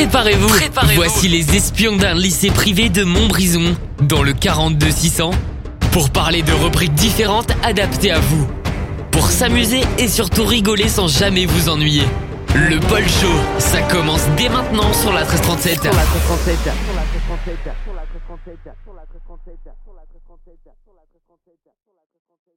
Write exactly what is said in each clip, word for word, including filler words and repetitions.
Préparez-vous. Préparez-vous. Voici les espions d'un lycée privé de Montbrison, dans le quarante-deux six cents, pour parler de rubriques différentes adaptées à vous. Pour s'amuser et surtout rigoler sans jamais vous ennuyer. Le Paul Show, ça commence dès maintenant sur la treize trente-sept. Sur la treize trente-sept. Sur la treize trente-sept. Sur la treize trente-sept. Sur la treize trente-sept. Sur la treize trente-sept. Sur la treize trente-sept. Sur la treize trente-sept.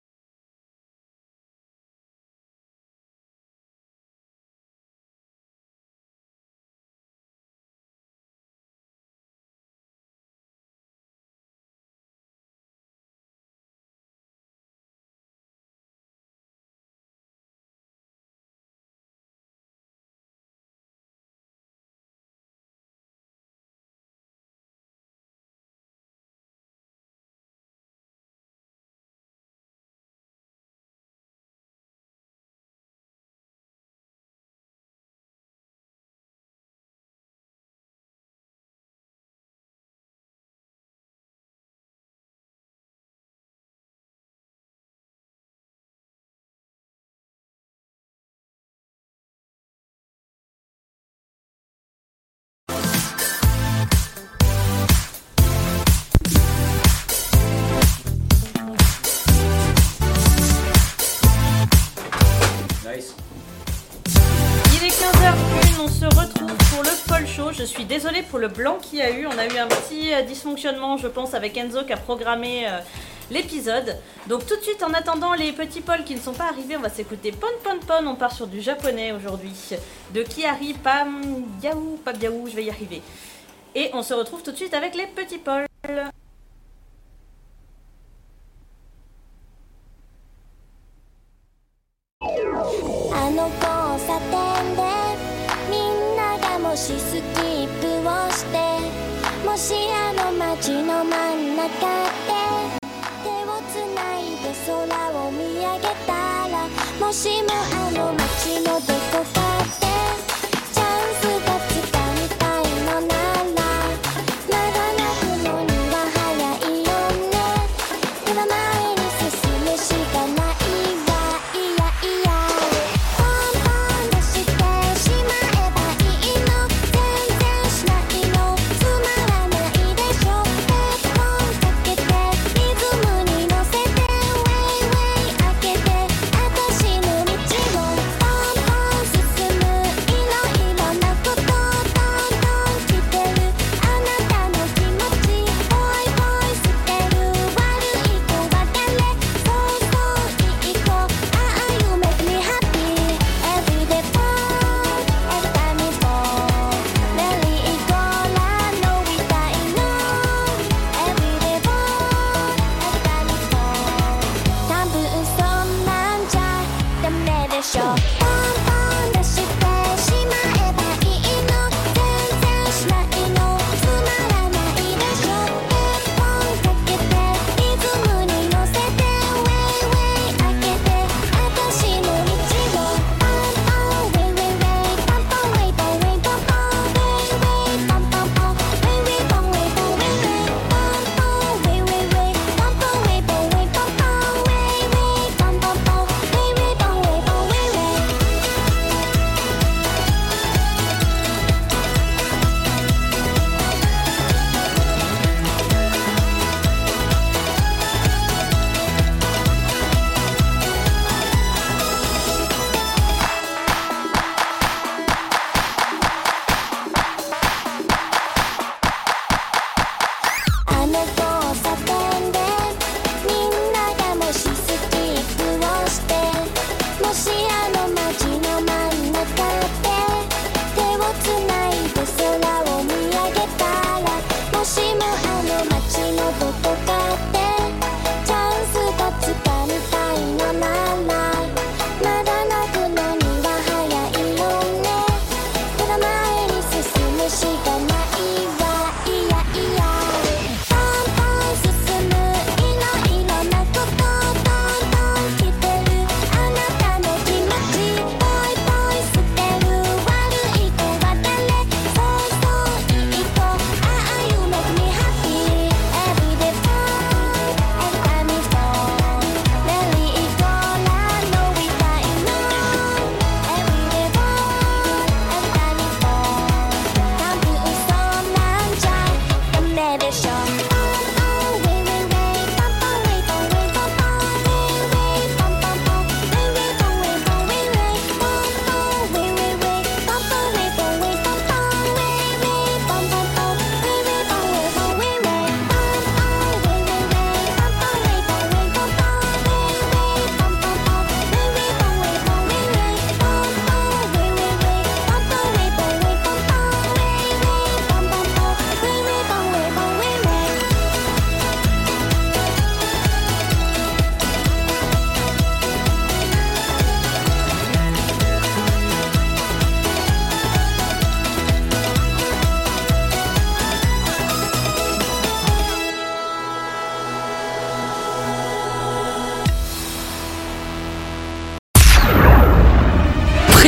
Il est quinze heures une, on se retrouve pour le Paul Show. Je suis désolée pour le blanc qu'il y a eu. On a eu un petit euh, dysfonctionnement, je pense, avec Enzo qui a programmé euh, l'épisode. Donc tout de suite, en attendant les petits Pauls qui ne sont pas arrivés, on va s'écouter Pon Pon Pon. On part sur du japonais aujourd'hui. De Kiari Pam Yaou, Pam Yaou, je vais y arriver. Et on se retrouve tout de suite avec les petits Pauls. あの交差点でみんながもしスキップをしてもしあの街の真ん中で手をつないで空を見上げたらもしもあの街のどこかでチャンスがつかみたいのならまだ泣くのには早いよねでは前に進むしかない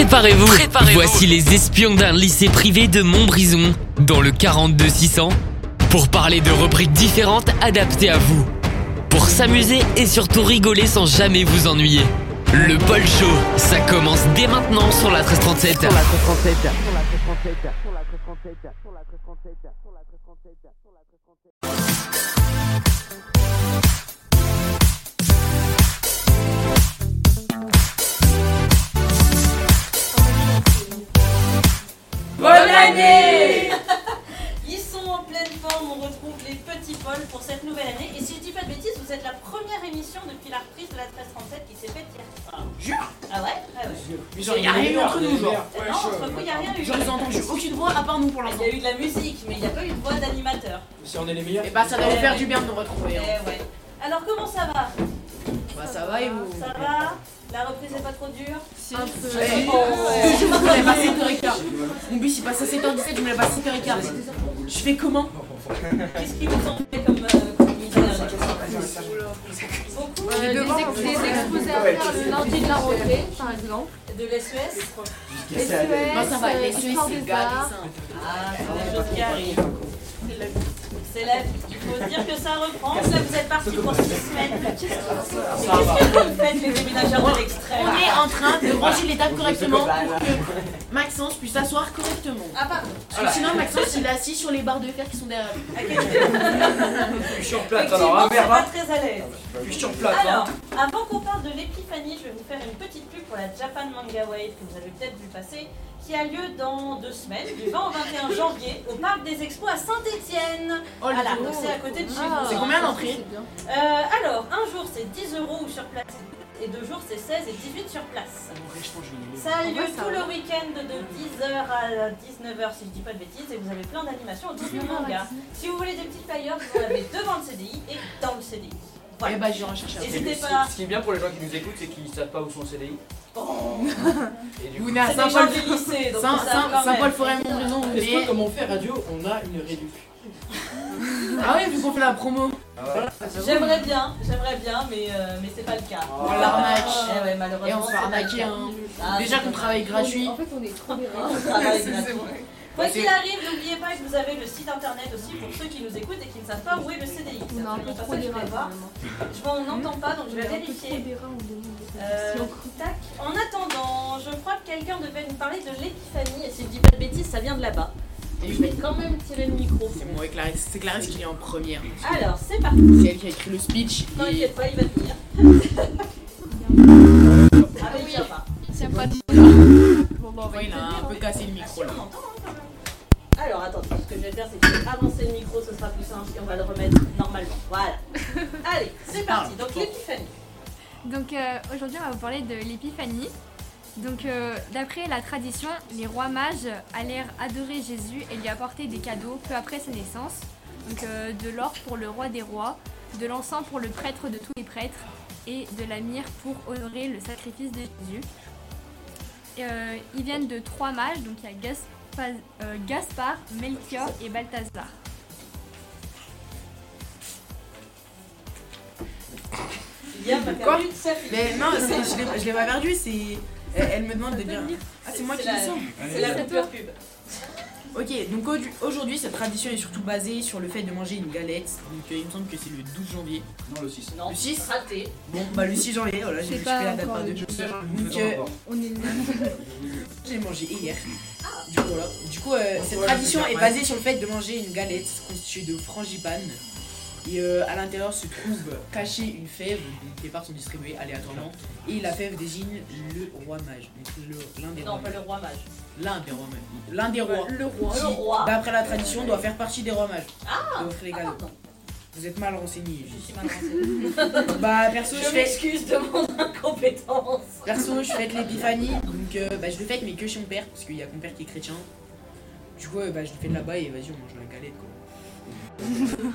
Préparez-vous. Préparez-vous. Voici les espions d'un lycée privé de Montbrison, dans le quarante-deux six cents, pour parler de rubriques différentes adaptées à vous. Pour s'amuser et surtout rigoler sans jamais vous ennuyer. Le Paul Show, ça commence dès maintenant sur la treize trente-sept. Sur la treize trente-sept. Sur la treize trente-sept. Sur la treize trente-sept. Sur la treize trente-sept. Sur la treize trente-sept. Sur la treize trente-sept. Bonne année. Ils sont en pleine forme, on retrouve les petits Paul pour cette nouvelle année. Et si je dis pas de bêtises, vous êtes la première émission depuis la reprise de la treize trente-sept qui s'est faite hier. Ah, jure. Ah ouais, ah ouais. Mais genre, y'a rien eu entre nous, genre. Non, entre vous, y'a rien eu. Genre, ils ont entendu aucune voix à part nous pour l'instant. Il y a eu de la musique, mais il n'y a pas eu de voix d'animateur. Si on est les meilleurs. Et bah, ça devait faire du bien de nous retrouver. Hein. Eh ouais. Alors, comment ça va? Bah, ça va et vous? Ça va? La reprise est pas trop dure? Un peu. Je me voulais pas sept heures quinze. Mon bus il passe à sept heures dix-sept, je me lève à sept heures quinze. Je fais comment? Qu'est-ce qu'ils vous ont fait comme misère? Beaucoup? Euh, des, ex des exposés à faire le lundi de la rentrée, par exemple. De l'S E S? S E S, Non, ça va, les Suisses, histoire c'est des le gars arts. Ah, c'est des choses qui arrivent. C'est là, il faut se dire que ça reprend. Là, vous êtes partis pour six semaines. Qu'est-ce que vous faites, les déménageurs de l'extrême? On est en train de ranger les tables correctement pour que Maxence puisse s'asseoir correctement. Ah, pardon. Parce que sinon, Maxence il est assis sur les barres de fer qui sont derrière lui. Je suis sur place Effectivement, alors, hein, c'est merde, pas hein. très à l'aise. Je suis sur place. Alors, hein. avant qu'on parle de l'épiphanie, je vais vous faire une petite pub pour la Japan Manga Wave que vous avez peut-être vu passer, qui a lieu dans deux semaines, du vingt au vingt et un janvier, au Parc des Expos à Saint-Étienne. Oh, le Voilà, beau. donc c'est à côté de chez Ah, vous. C'est combien l'entrée? Euh, alors, un jour c'est dix euros sur place et deux jours c'est seize et dix-huit sur place. Ça a lieu tout le week-end de dix heures à dix-neuf heures si je dis pas de bêtises et vous avez plein d'animations autour du manga. Si vous voulez des petits flyers, vous en avez devant le C D I et dans le C D I. Et Voilà. bah, j'irai chercher un peu. N'hésitez Ce pas. qui- Ce qui est bien pour les gens qui nous écoutent, c'est qu'ils savent pas où sont le C D I. Oh. Et du Vous coup, venez à C'est des gens Saint-Paul. du lycée, donc Saint- ils savent Saint- quand même. Saint-Paul-Forêt-Montbrison, vous Est-ce venez. que comme on fait radio, on a une réduction? Ah ouais, vu qu'on fait la promo. J'aimerais bien, j'aimerais bien, mais, euh, mais c'est pas le cas. Oh, l'arnaque. Eh ouais, malheureusement. Et on se fait c'est pas le arnaquer. cas. Hein. Ah, Déjà c'est qu'on pas travaille le gratuit. En fait, on est trop bien. cas. On travaille C'est gratuit. vrai. Quoi Ouais, qu'il c'est- arrive, n'oubliez pas que vous avez le site internet aussi pour ceux qui nous écoutent et qui ne savent pas où est le C D I. C'est On a un peu absolument pas trop ça que je des voulais rats, voir. finalement. Je vois, on n'entend pas, donc je vais On a un peu trop vérifier. des rats, on demande des Euh, questions. tac. En attendant, je crois que quelqu'un devait nous parler de l'épiphanie, et si je dis pas de bêtises, ça vient de là-bas. Et Je vais quand même tirer le micro. C'est moi et Clarisse. C'est Clarisse qui est en première. Alors, c'est parti. C'est elle qui a écrit le speech. Non, et- inquiète pas, il va tenir. Ah, mais il tient pas. Tiens pas de Bon, bah, on va, il a un peu cassé le Ah, si, micro là. on entend, hein, quand même. Alors, attendez, ce que je vais faire, c'est que je vais avancer le micro, ce sera plus simple, et on va le remettre normalement. Voilà. Allez, c'est parti. Donc, l'épiphanie. Donc euh, aujourd'hui on va vous parler de l'épiphanie. Donc euh, d'après la tradition, les rois mages allèrent adorer Jésus et lui apporter des cadeaux peu après sa naissance. Donc euh, de l'or pour le roi des rois, de l'encens pour le prêtre de tous les prêtres et de la myrrhe pour honorer le sacrifice de Jésus. Et, euh, ils viennent de trois mages, donc il y a Gaspa- euh, Gaspard, Melchior et Balthazar. Il y a pas Quoi perdu de sa fille. Mais non, c'est- je l'ai- je l'ai pas perdu, c'est. Elle, elle me demande de dire. Ah, c'est moi qui la- dis ça. C'est la coupure pub. Ok, donc au- aujourd'hui, cette tradition est surtout basée sur le fait de manger une galette. Donc euh, il me semble que c'est le douze janvier. non, le six. Non, Le six raté. Bon, bah le six janvier, voilà, j'ai C'est récupéré pas la date encore par deux. le Donc euh, On est j'ai mangé hier. Du coup, voilà. Du coup, euh, cette tradition est basée sur le fait de manger une galette constituée de frangipane. Et euh, à l'intérieur se trouve cachée une fève, donc les parts sont distribuées aléatoirement. Et la fève désigne le roi mage. Donc le- l'un des Non, rois pas mages. le roi mage. L'un des rois mages. L'un des rois. Le roi. Qui, Le roi. d'après la tradition, doit faire partie des rois mages. Ah, Et offrir les ah, cadeaux. pardon. Vous êtes mal renseigné. Je suis mal renseignée. Bah perso je Je fais m'excuse de mon incompétence. perso je fête l'épiphanie, donc euh, bah je le fête mais que chez mon père, parce qu'il y a mon père qui est chrétien. Du coup euh, bah je le fais de là-bas et vas-y on mange la galette quoi.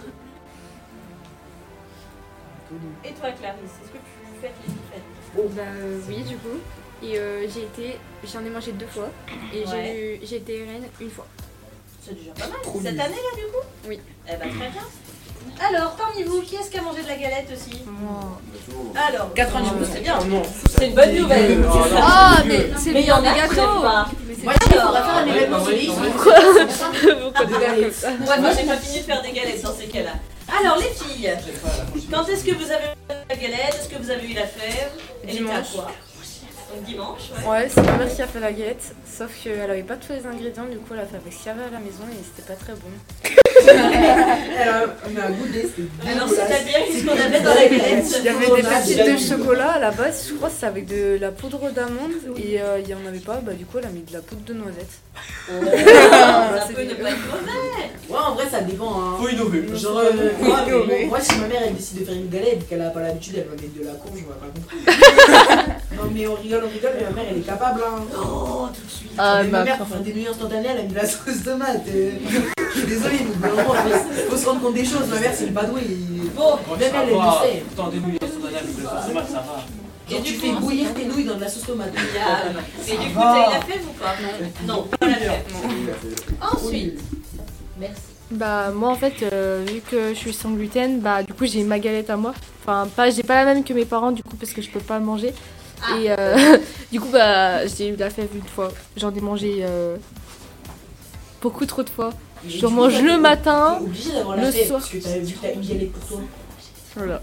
Et toi, Clarisse, est-ce que tu fêtes l'épiphanie? Bah euh, oui du coup. Et euh, j'ai été, j'en ai mangé deux fois et Ouais. j'ai eu, j'ai été reine une fois. C'est déjà pas mal. Trop Cette mignon. année là du coup? Oui. Eh bah très bien. Alors, parmi vous, qui est-ce qui a mangé de la galette aussi? Moi. Alors, quatre-vingt-dix pour cent. c'est bien. Oh non. C'est une bonne nouvelle. Ah, mais c'est Mais il y en bien a des qui gâteaux. n'aiment pas. Moi, je faudra faire un événement Ouais, sur l'île. ouais, Ouais, moi j'ai pas fini de faire des galettes dans ces cas-là. Alors les filles, quand est-ce que vous avez eu la galette? Est-ce que vous avez eu la fève? Elle était à Dimanche. quoi? Donc dimanche, ouais. Ouais, c'est ma mère qui a fait la galette, sauf qu'elle avait pas tous les ingrédients, du coup elle a fait avec ce qu'il y avait à la maison et c'était pas très bon. Alors, on a un goût d'est. Alors c'est-à-dire qu'est-ce qu'on avait dans la galette? Il y avait des pépites de chocolat à la base, je crois que c'était avec de la poudre d'amande et euh, il y en avait pas, bah du coup elle a mis de la poudre de noisette. Ça peut ne pas être mauvais. Ouais, en vrai, ça dépend. Hein. Faut innover. Genre, euh, moi, mais bon, moi, si ma mère elle décide de faire une galette et qu'elle a pas l'habitude, elle va mettre de la courge, je vais pas comprendre. Non, mais on rigole, on rigole, mais ma mère elle est capable. Hein. Oh, tout de suite. Ah, Mais bah, ma mère, pour faire des nouilles instantanées, elle a mis de la sauce tomate. euh. Je suis désolée, mais vraiment, faut, faut se rendre compte des choses. Ma mère, c'est le padoué. Bon, Même elle, elle le sait. Pourtant, des nouilles instantanées avec de la sauce tomate, ça va. et Genre, du tu coup, fais bouillir tes nouilles dans de la sauce tomate. Ah, et du coup, t'as eu la fève ou pas? Non, pas la fève. Ensuite, merci. Bah moi en fait euh, vu que je suis sans gluten, bah du coup j'ai ma galette à moi. Enfin pas j'ai pas la même que mes parents du coup parce que je peux pas le manger. Ah. Et euh, du coup bah j'ai eu la fève une fois. J'en ai mangé euh, beaucoup trop de fois. Et Je du coup, mange toi, le t'es- matin, t'es obligé d'avoir la le fève soir. parce que t'as vu que t'as une galette pour toi. Voilà.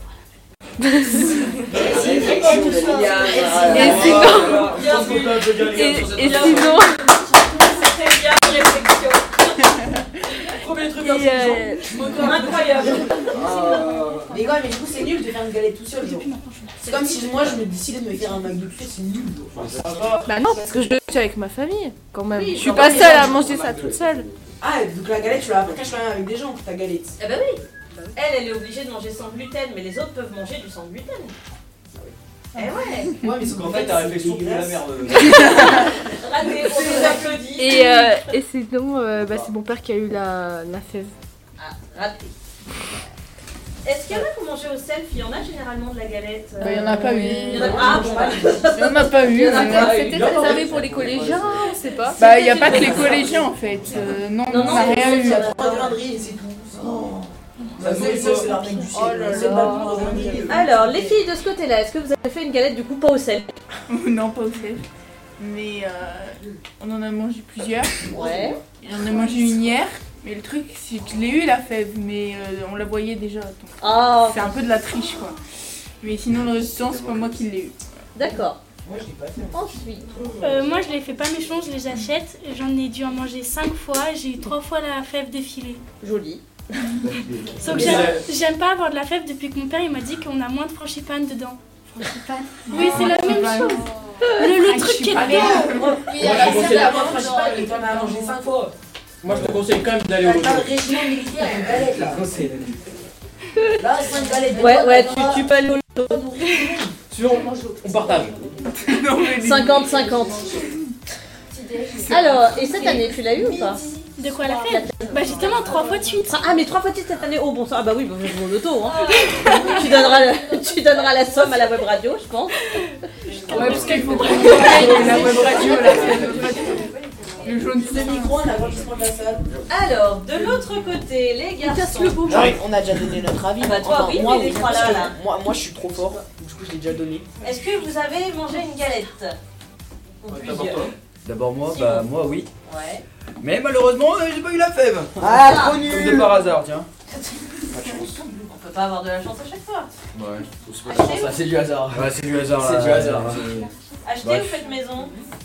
Et sinon- Bien vu. Et, et sinon Très bien, réflexion. Premier truc, et, euh, Incroyable. Mais ouais, mais du coup, c'est nul de faire une galette tout seul. Genre. C'est comme si moi je me décidais de me faire un McDo tout seul, c'est nul. Genre. bah non parce que je le fais avec ma famille quand même. Oui, je suis quand pas même, seule déjà, à du manger coup, ça ouais. toute seule. Ah, donc la galette, tu la partages quand même avec des gens, ta galette. Eh ben oui. Elle, elle est obligée de manger sans gluten, mais les autres peuvent manger du sans gluten. Eh ouais. Ouais, mais En fait, ta réflexion pue la merde. Raté, on nous applaudit. Et, euh, et sinon euh, bah, c'est mon père qui a eu la, la fève. Ah, raté. Est-ce qu'il y en a qui ont mangé au self? Il y en a généralement de la galette. Bah, il y en a pas eu. Il y en a ah, bon, bah, Il y en a pas eu. Il y en a mais- pas. C'était réservé pour les collégiens, on sait pas. Bah il y a pas que les collégiens en fait. Euh, non, Non, on non, n'a c'est- rien eu. Il y a trois grains et c'est tout. Oh. Ça, c'est ça, c'est l'arnaque du ciel. Oh là C'est là. pas le plus grain. Alors, les filles de ce côté-là, est-ce que vous avez fait une galette du coup pas au sel? Non, pas au fait. Mais euh, on en a mangé plusieurs. Ouais. Et on en a mangé une hier. Mais le truc, c'est que je l'ai eu la fève, mais euh, on la voyait déjà. Donc Oh, c'est un peu de la triche quoi. Mais sinon, le restant, c'est pas moi qui l'ai eu. d'accord. Moi, je l'ai pas fait. Ensuite. Euh, moi je les fais pas méchants, je les achète. J'en ai dû en manger cinq fois, j'ai eu trois fois la fève défilée. Joli. Sauf que j'aime- j'aime pas avoir de la fève depuis que mon père il m'a dit qu'on a moins de frangipane dedans. Frangipane Oui, c'est la même chose. Le, le truc qui est dedans. Oui, à la scène, la vente principale, et t'en as mangé cinq fois. Moi, je te conseille quand même d'aller au T'as le dojo. régiment militaire, une galette là. Là, cinq galettes. Ouais, ouais, tu, tu peux aller au Sinon, on partage. cinquante cinquante. Alors, et cette année, tu l'as eu ou pas? De quoi la fève Bah justement trois fois de suite. Ah, mais trois fois de suite cette année. Oh bon sang. Ah bah oui, bah, je mon auto. Hein. tu, donneras le- tu donneras la somme à la web radio, je pense. Ouais, parce qu'il faut qu'on paye la web radio, la web radio. Le jaune Le micro, on a l'agrandissement de la salle. Alors, de l'autre côté, les garçons. J'arrive. On a déjà donné notre avis. Bah, toi, oui, moi, mais les trois là, parce que là. Moi, moi, je suis trop fort. Du coup, je l'ai déjà donné. Est-ce que vous avez mangé une galette? Ou plusieurs? D'abord moi, Simon. bah moi oui. Ouais. Mais malheureusement, euh, j'ai pas eu la fève. Ah, trop Comme nul. de par hasard, tiens. On peut pas avoir de la chance à chaque fois. Ouais. Acheter, Ça c'est du hasard. Ouais, c'est du hasard. C'est là. du hasard. C'est- acheter Bref. ou faites maison?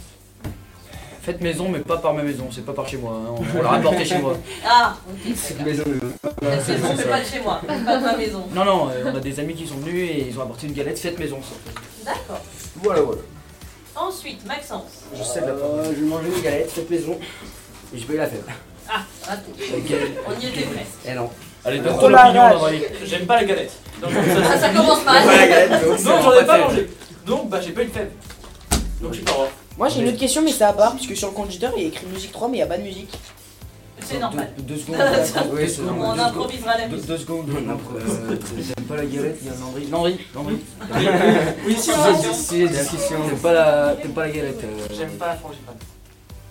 Faites maison, mais pas par ma maison, c'est pas par chez moi. hein. On, on l'a rapporté chez moi. Ah, ok. C'est maison. Faites maison, mais pas de chez moi. Pas de ma maison. Non, non, euh, on a des amis qui sont venus et ils ont apporté une galette faite maison. Ça. D'accord. Voilà, voilà. Ensuite, Maxence. Je sais de la part. Je mangeais une galette faite maison et j'ai pas eu la fève. Ah, raté. Ok. On y était presque. Eh non. Allez, Oh donne ton la opinion, vache. Jean-Marie. J'aime pas la galette. Donc, Ah, ça commence mal. Pas la galette, donc c'est Non, j'en ai pas pas fève. mangé. Donc, bah, j'ai pas eu de fève. Donc, je suis pas roi. Moi, j'ai une autre question, mais c'est à part, puisque sur le conducteur, il y a écrit musique trois, mais il n'y a pas de musique. C'est normal. Deux, deux secondes. Ça, Oui, c'est normal. On Deux secondes. improvisera la Deux, musique. deux secondes. Euh, T'aimes pas la galette, il y a Landry. Landry, Landry. Oui, si, Si, si, si, si, si, T'aimes pas la, t'aimes pas la galette. euh, J'aime pas la frangipane.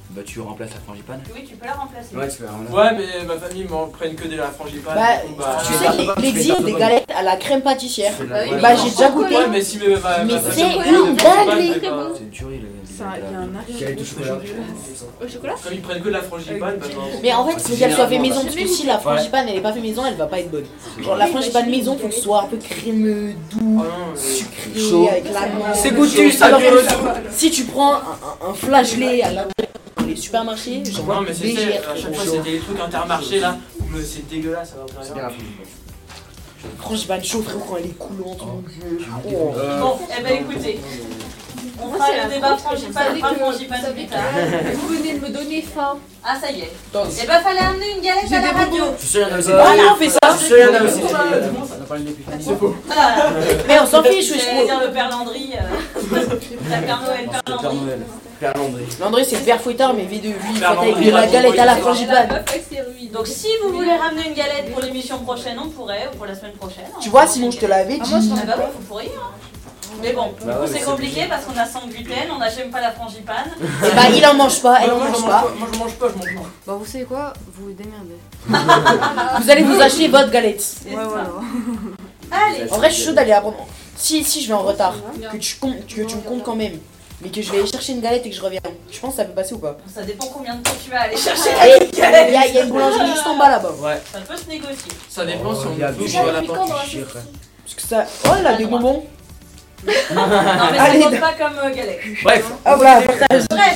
Bah tu remplaces la frangipane. Oui, tu peux la remplacer. Ouais, tu peux la remplacer. Ouais, mais ma famille m'en prenne que de la frangipane. Bah, du coup, bah, tu sais qu'il existe des galettes à la crème pâtissière. Bah oui, Bah mais j'ai déjà goûté. Ouais, mais si mais, ma, Mais ma c'est famille- une dinguerie. C'est une tuerie le. Ça, il y a un arrière. Galette au chocolat. Au chocolat? Comme ils prennent que de la frangipane, bah non. Mais en fait, faut qu'elle soit faite maison, parce que si la frangipane elle est pas faite maison, elle va pas être bonne. Genre la frangipane maison, faut que ce soit un peu crémeux, doux, sucré, Chaud. avec la menthe. C'est goûtu, ça Alors, goûte. si tu prends un, un, un flageolet à la dans les supermarchés, genre Non, mais c'est légère, ça, à chaque fois c'était des trucs intermarchés là, où c'est dégueulasse, ça va aucun C'est bien la rien. frangipane chaud, frérot, quand elle est coulante. Bon, eh ben écoutez, on fera le débat frangipane, pas frangipane plus tard. Vous venez de me donner faim. Ah, ça y est. Eh ben, fallait amener une galette à la radio. Je suis sûr, il y en a aussi. Voilà, on fait ça. Je suis sûr, il y en a aussi. On a parlé d'épiphanie. C'est faux. Voilà. Mais on s'en fiche, wesh. J'allais dire le Père Landry. euh, La Père Noël, Père Père Landry. Noël. Père Landry. Landry, c'est le père fouettard, mais V deux, lui, il fait Père avec Landry, de la Landry, galette à la Landry. frangipane. Donc, si vous voulez ramener une galette pour l'émission prochaine, on pourrait, ou pour la semaine prochaine. Tu vois, sinon je te l'avais dit. Ah bah oui, vous pourriez. Hein. Mais bon, Bah ouais, c'est mais c'est compliqué obligé. parce qu'on a sans gluten, on n'a jamais pas la frangipane. Et bah, il en mange pas, elle en Moi, mange je pas. Moi je mange pas, je mange pas. Bah, vous savez quoi? Vous vous démerdez. Vous allez vous acheter votre galette. Ouais, voilà. Allez. En vrai, je suis chaud d'aller apprendre. Si, si je vais en retard, que tu, comptes, que tu me comptes quand même, mais que je vais aller chercher une galette et que je reviens, je pense que ça peut passer ou pas? Ça dépend combien de temps tu vas aller chercher Et la Il y, galette. a- il y a une boulangerie juste en bas là-bas. Ouais. Ça peut se négocier. Ça dépend si on Il y a bouge deux à la depuis porte. quand dans la Chier, Parce que ça. Oh, elle a des bonbons. Non, mais ça Allez. compte pas comme euh, galette. Bref. Ah voilà, partage. Bref.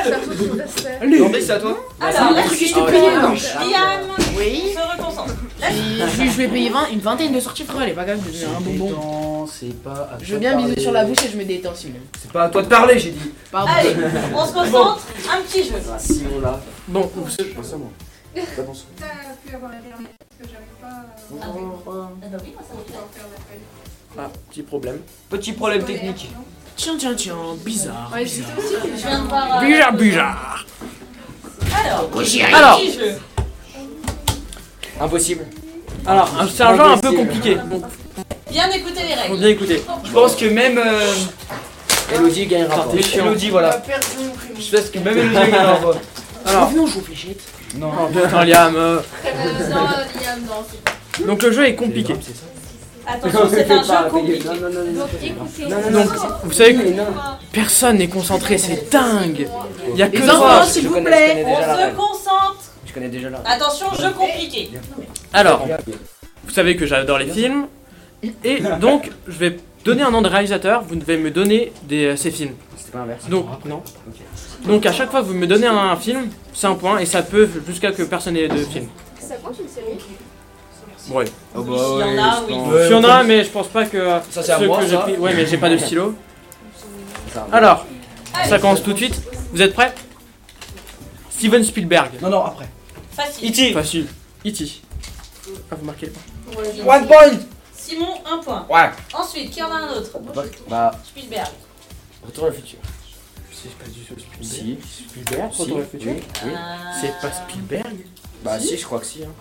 Landry, c'est à toi. Alors, la truc que je suite. te payais, là. Liam Oui. se reconcentre. La Et je, je vais payer vingt, une vingtaine de sorties, frère, elle est pas capable de donner un bonbon. Détends, c'est pas à Je toi veux bien de biser parler. sur la bouche et je me détends, Simon. C'est pas à toi de parler, j'ai dit. Pardon. Allez, on se concentre. Un petit jeu. Ah, Simon là. Bon, Je pense à moi. Pas bon. Ah bah oui, moi, ça me fait. Ah, petit problème. Petit problème technique. Tiens, tiens, tiens, bizarre. Ouais, c'était aussi que Je viens de voir. euh, Bizarre, bizarre. Alors, Alors. un petit jeu. Impossible. Alors, un- c'est un jeu un peu compliqué. Donc, Bien écouter les faut règles. bien écouter. Je pense que même. Euh... Elodie gagnera pas. T'es chiant. Elodie, voilà. Je pense que même Elodie gagnera pas. Alors, Revenons, je joue fléchette. Non. oh, putain, Liam. euh, non, Liam, non. Donc, le jeu est compliqué. Attention, c'est un jeu compliqué. Non, non, non, non. Donc écoutez. Non, non, Donc, vous savez que personne n'est concentré, c'est dingue. Il y a que Les trois. enfants, s'il Je vous connais- je plaît. connais On déjà la se règle. concentre. Je connais déjà la règle. Attention, jeu compliqué. Alors, vous savez que j'adore les films. Et donc, je vais donner un nom de réalisateur. Vous devez me donner des, euh, ces films. C'était pas inversé. Donc, non. Donc, à chaque fois que vous me donnez un, un film, c'est un point. Et ça peut jusqu'à que personne n'ait de film. Ça compte une série? Ouais. Oh Oui, s'il y en a, oui. Il y en a, mais je pense pas que. Ça, c'est à ceux moi, que j'ai ça. pris. Ouais, mais j'ai pas de stylo. Ça. Alors, Allez, ça commence tout de suite. Vous êtes prêts? Steven Spielberg. Non, non, après. E facile. Iti. Facile. E T Ah, vous marquez pas. One point. Simon, un point. Ouais. Ensuite, qui en a un autre? Bah, Spielberg. retour à le futur. C'est pas du tout Spielberg. Si. Spielberg, Si. Retour vers le futur. Oui. Oui. Euh, C'est pas Spielberg. Bah, si, je crois que si. Hein.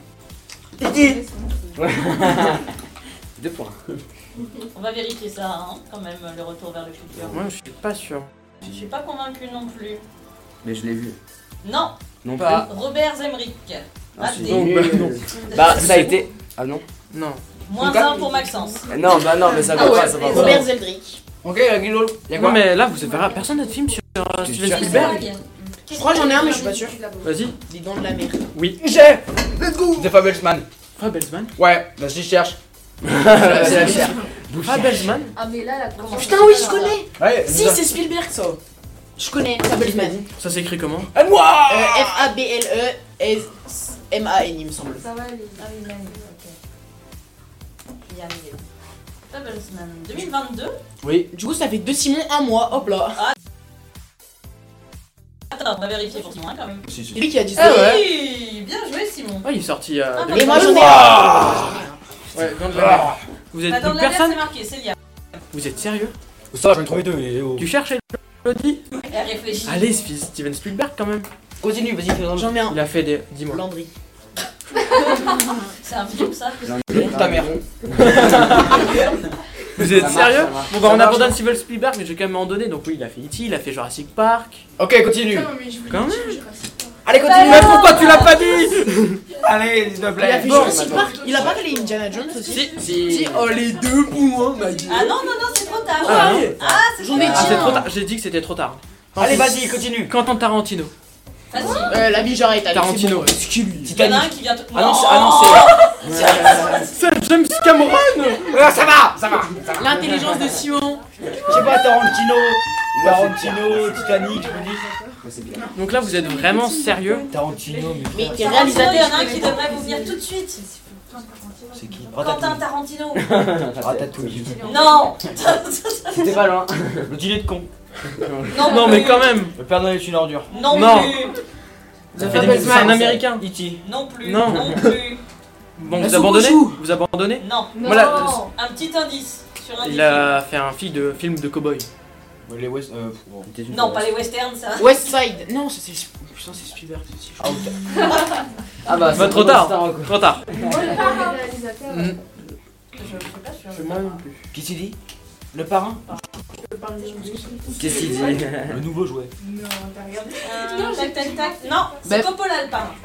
Deux points. On va vérifier ça, hein, quand même, le retour vers le futur. Moi, je suis pas sûr. Je suis pas convaincu non plus. Mais je l'ai vu. Non, Non Pas. Robert Zemrick. Ah, Raté. si. Donc, bah, non. Bah, ça a été. Ah non. Non. Moins un pour Maxence. Non, bah non, mais ça va Ah ouais, pas, ça va Robert pas. Zeldrick. Ok, la guilole. Y'a Non, quoi? mais là, vous verrez personne d'autre film sur euh, Tu Steven cherches Spielberg. Spielberg. Je crois que j'en ai un, mais je suis pas sûr. Vas-y. Les dents de la mer. Oui. J'ai. Let's go. The Fabelsman. Fabelsman. Ouais, vas-y, cherche. C'est la bière. Fabelsman. Ah, mais là, la première. Putain, oui, je connais. Ouais, Si, c'est Spielberg, ça. Je connais, Fabelsman. Ça s'écrit comment? À moi. Euh, F A B L E S M A N, il me semble. Ça va aller. Ah oui, là, ok. Je vais y arriver. Fabelsman deux mille vingt-deux. Oui. Du coup, ça fait deux Simon, un mois, hop là. Attends, on va vérifier pour Simon hein, quand même. Si, si. C'est lui qui a dit ça. Ah ouais. Oui, bien joué Simon. Ouais, il est sorti. Euh, Ah, deux Et mille moi, j'en ai Ah. un. Ouais, dans le Javert. Vous êtes Attends, une la lettre personne? c'est marqué, c'est Liam. Vous êtes sérieux? Ça, j'en ai trouvé deux. les- oh. Tu cherches Elodie? Elle réfléchit. Allez, Steven Spielberg quand même. Continue, vas-y, fais J'en ai un. Il a fait des. Dis-moi. Landry. C'est un film ça. Ta mère. Vous êtes Ça marche, sérieux? ça marche. Bon bah Ça on marche. abandonne Steven Spielberg, mais je vais quand même en donner. Donc oui, il a fait E T, il a fait Jurassic Park. Ok, continue. Quand même. Allez, continue. Mais pourquoi tu l'as pas dit? Allez, s'il te Il a plaît. fait Bon. Jurassic Park. Il a pas fait les Indiana Jones aussi. Si, Si. Si, oh les deux pour moi, m'a dit. Ah non, non, non, c'est trop tard. Ah, non. Ah, c'est trop J'en ai tard. Ah, c'est tiens. trop tard. J'ai dit que c'était trop tard. Allez, vas-y, continue. Quentin Tarantino. Facile. Euh, la vie j'arrête. allez, Tarantino. c'est bon. Il y en a un Titanic. qui vient te. Ah non, c'est- Non. ah non, c'est. C'est James Cameron. Ah, ça va, ça va. ça va. L'intelligence de Simon. Je sais pas, Tarantino. Tarantino, Titanic, je vous dis. Donc là, vous êtes vraiment sérieux? Tarantino, mais Mais frère. t'es Tarantino, il y en a un réalisateur. qui devrait vous venir tout de suite. C'est qui? Quentin Tarantino. Ratatouille. Non. C'était pas loin. Le dîner de con. Non, Non, mais plus. quand même. Le Père Noël est une ordure. Non, Non. plus. Ça fait des... C'est un américain. E T. Non plus. Non. Non plus. Bon, La vous abandonnez? Soukoujou. Vous abandonnez? Non. Voilà. Un petit indice sur un des Il a fait un film de film de cowboy. Les West. Euh, bon. films. Non, pas les westerns, ça. West Side. Non, c'est c'est- putain, c'est Spielberg. c'est- Ah, ok. Ah bah, Bah, trop tard. Trop tard. réalisateur. Moi non plus. Qu'est-ce qu'il dit? Le parrain? Qu'est-ce qu'il dit? Le nouveau jouet. Euh, tac, tac, tac. Non, c'est Bah- Coppola le parrain.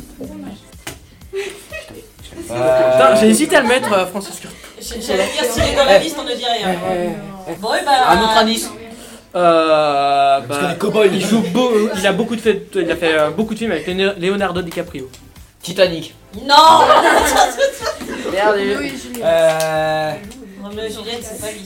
Putain, j'ai hésité à le mettre, euh, Francisco. J'allais dire s'il est dans la liste, on ne dit rien. Bon, et bah. Un autre indice. Euh, Parce bah, que les cow-boys, il joue beau, il a beaucoup de fait, il a fait euh, beaucoup de films avec Léo- Leonardo DiCaprio. Titanic. Non. Merde. Euh. Roméo et Juliette, c'est pas lui.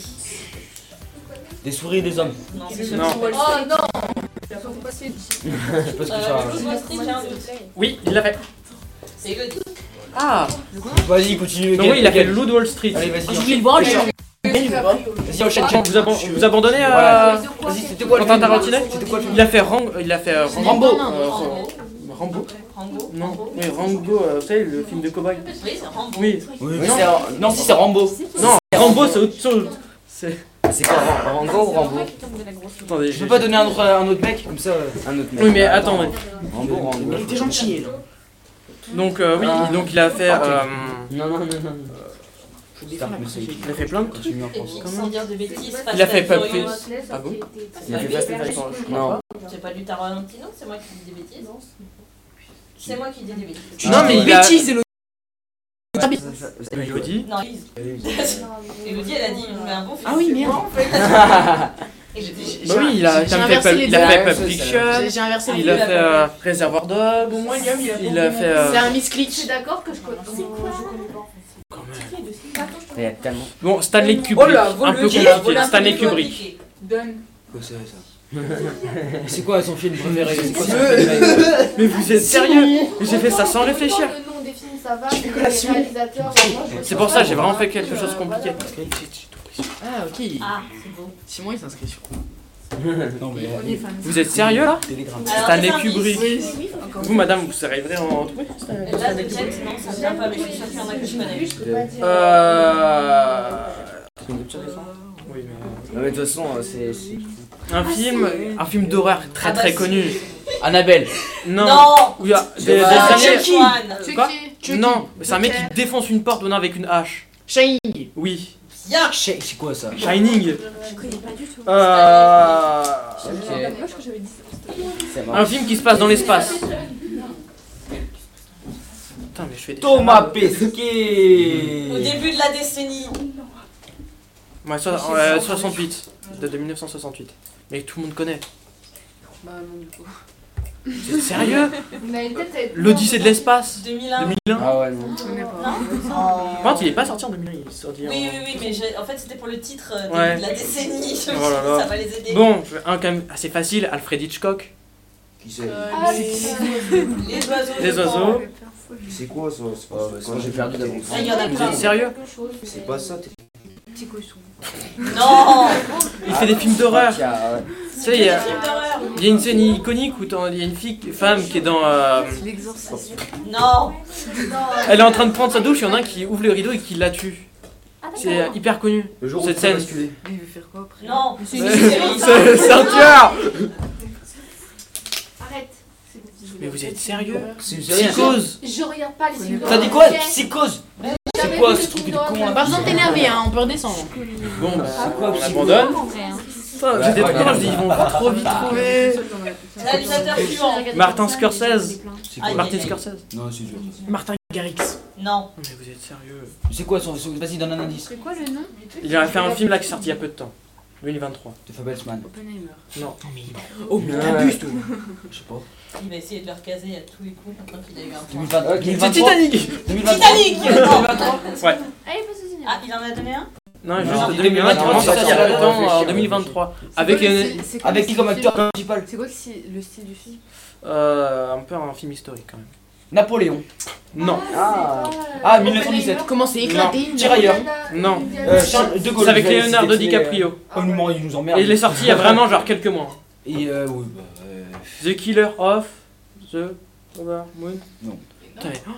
Des souris et des hommes. Non, c'est Non. Oh non. Je sais pas ce que Euh, ça. Wall Street, j'ai un doute. Oui, il l'a fait. C'est Elodie. Ah. Vas-y, continue. Donc oui, il a fait le Loup de Wall Street. Allez, Je vas-y. voulais le voir, lui. Vas-y, enchaîne. Bon, vous, aban- vous abandonnez euh, Voilà. Vas-y, c'était quoi le Quentin film? Tarantino? C'était quoi le film? Il a fait Rang, il a fait euh, Rambo. euh, Rambo. Rambo. Non, oui, Rambo, euh, vous savez, le film de cowboy. Oui, c'est Rambo. Oui. Oui, mais c'est- Non, si c'est Rambo. Non, Rambo, c'est autre chose. C'est. C'est quoi, Rango ou Rambo? Attendez, Je peux pas donner un autre, un autre mec comme ça? Un autre mec. Oui, mais attends. Rambo, Rambo. Il était gentil, là. Donc euh, oui, donc il a fait. euh, Non, non, non, non. il a fait plein de trucs. Et puis, sans dire de bêtises, Fast Il a fait and Pulp Furious. Fiction. Ah bon? Il a fait Fast and Furious. Non. J'ai pas lu Tarantino, c'est moi qui dis des bêtises. C'est moi qui dis des bêtises. Tu Non, dis mais des il a- bêtises, Elodie. Elodie. Non, Lise. Elodie, elle a dit mais un bon film. Ah oui, merde. Et j'ai dit, Bah oui, il a, J'ai il a fait inversé Pulp- les il a deux. fait Ouais, Pulp ça, ça- Fiction. J'ai j'ai inversé les Il deux. a fait euh, Reservoir Dogs. Bon, moi, Liam, il a Il a fait. euh, C'est un Je misclick. suis d'accord que je connais. Je connais pas. Il y a tellement. Bon, Stanley Kubrick. Oh là, un peu vole- compliqué. voilà, Stanley faut le Kubrick. Donne. Quoi, c'est ça? C'est quoi son film préféré? C'est quoi son Euh, film préféré? Mais vous êtes sérieux? J'ai fait ça sans réfléchir. Le nom des films, ça va. Tu fais quoi, la Les souris réalisateurs, moi, je C'est pour ça, j'ai vraiment fait quelque chose de compliqué. Ah, ok. Ah, c'est beau. Simon, il s'inscrit sur. Non, mais. Vous êtes sérieux là? Télégramme. Alors, Stanley des indices. Kubrick. Vous, madame, vous arriverez à en trouver? Là, de tête, non, ça vient pas, mais je suis sûre qu'il y en a que je connais. Euh. Oui, mais. Non, mais de toute façon, euh, c'est. c'est- Un film, un film d'horreur très Ah bah très si. connu. Annabelle. Non. Non. Où il y a des, des Ah, années- Chucky. Antoine. Quoi? Chucky. Non, c'est un mec qui défonce une porte venant avec une hache. Shining. Oui. Bien. C'est c'est quoi ça? Shining. Je connais pas du tout. Euh. Ok. Moi, je crois que j'avais dit ça. Ça Un marche. film qui se passe dans l'espace. Putain, mais je fais des. Thomas Au Pesquet. début de la décennie. Ouais, so- euh, soixante-huit. De, de mille neuf cent soixante-huit. Mais tout le monde connaît. Bah, non, du coup. C'est sérieux? On a une tête à être- L'Odyssée de l'espace. deux mille un. deux mille un. Ah ouais, non. Je connais pas. Non. Par contre, il est pas sorti en deux mille un, il est sorti en. Oui, oui, oui, mais j'ai- en fait, c'était pour le titre euh, début Ouais. de la décennie. Je me Oh suis là dit, là. ça va les aider. Bon, je vais un quand même assez facile, Alfred Hitchcock. Qui c'est? Ah, Les oiseaux. Les je crois. oiseaux. C'est quoi ça? C'est pas Ah, bah, c'est- j'ai perdu d'avance. Ah, il y en a Vous plein. êtes sérieux? C'est pas ça, t'es. Petit cochon. Non. Il fait des films d'horreur. Ah, tiens, ouais. Tu sais, il y a, Film d'horreur. il y a une scène iconique où t'en- il y a une fille, une femme qui est dans. euh, L'exorcisme. Non. elle est en train de prendre sa douche, il y en a un qui ouvre le rideau et qui la tue. Ah, C'est d'accord. euh, hyper connu. Le jour où Cette tu vas scène. basculer. Mais il veut faire quoi après? Non. C'est C'est une série. c'est un tueur. Arrête. Mais vous êtes sérieux? C'est une série. Psychose. Je regarde pas les films. T'as dit quoi? Psychose? Jamais quoi ce truc de con là? Pas besoin de t'énerver, hein, on peut redescendre. Bon, bah, quoi, on petit abandonne. Ouais, J'étais ouais, trop proche, ouais. ils vont trop vite trouver. Réalisateur suivant. Martin Scorsese. Aïe, Martin aïe, aïe. Scorsese. Non, c'est dur. Martin Garrix. Non. Mais vous êtes sérieux? C'est quoi son. son- Vas-y, donne un indice. C'est quoi le nom? Il a fait un film là qui est sorti il y a peu de temps. deux mille vingt-trois. De Fablesman. Non. Oh, mais t'abuses, toi. Je sais pas. Il va essayer de le recaser à tous les coups maintenant qu'il a eu un deux mille point. vingt. C'est deux mille vingt-trois. Titanic. deux mille vingt-trois. Titanic. Ouais. Allez, pas se Ah, il en a donné un? Non, Non, juste deux deux mille mille vingt-trois, vingt-trois, c'est sorti il y a ça, peu de ça, temps réfléchir, en deux mille vingt-trois. Avec une. Avec qui comme acteur principal? C'est quoi le style le style du film? Euh, un peu un film historique quand même. Napoléon. Non. Ah, Ah, mille neuf cent dix-sept. Comment c'est éclaté? Tirailleur. Non. Euh, Charles de Gaulle. C'est avec Vous avez Leonardo cité, DiCaprio. Oh, nous, il nous emmerde. Et il est sorti il y a vraiment genre quelques mois. Et euh, oui, bah. euh, The Killer of the Over Moon. Non. Putain, mais-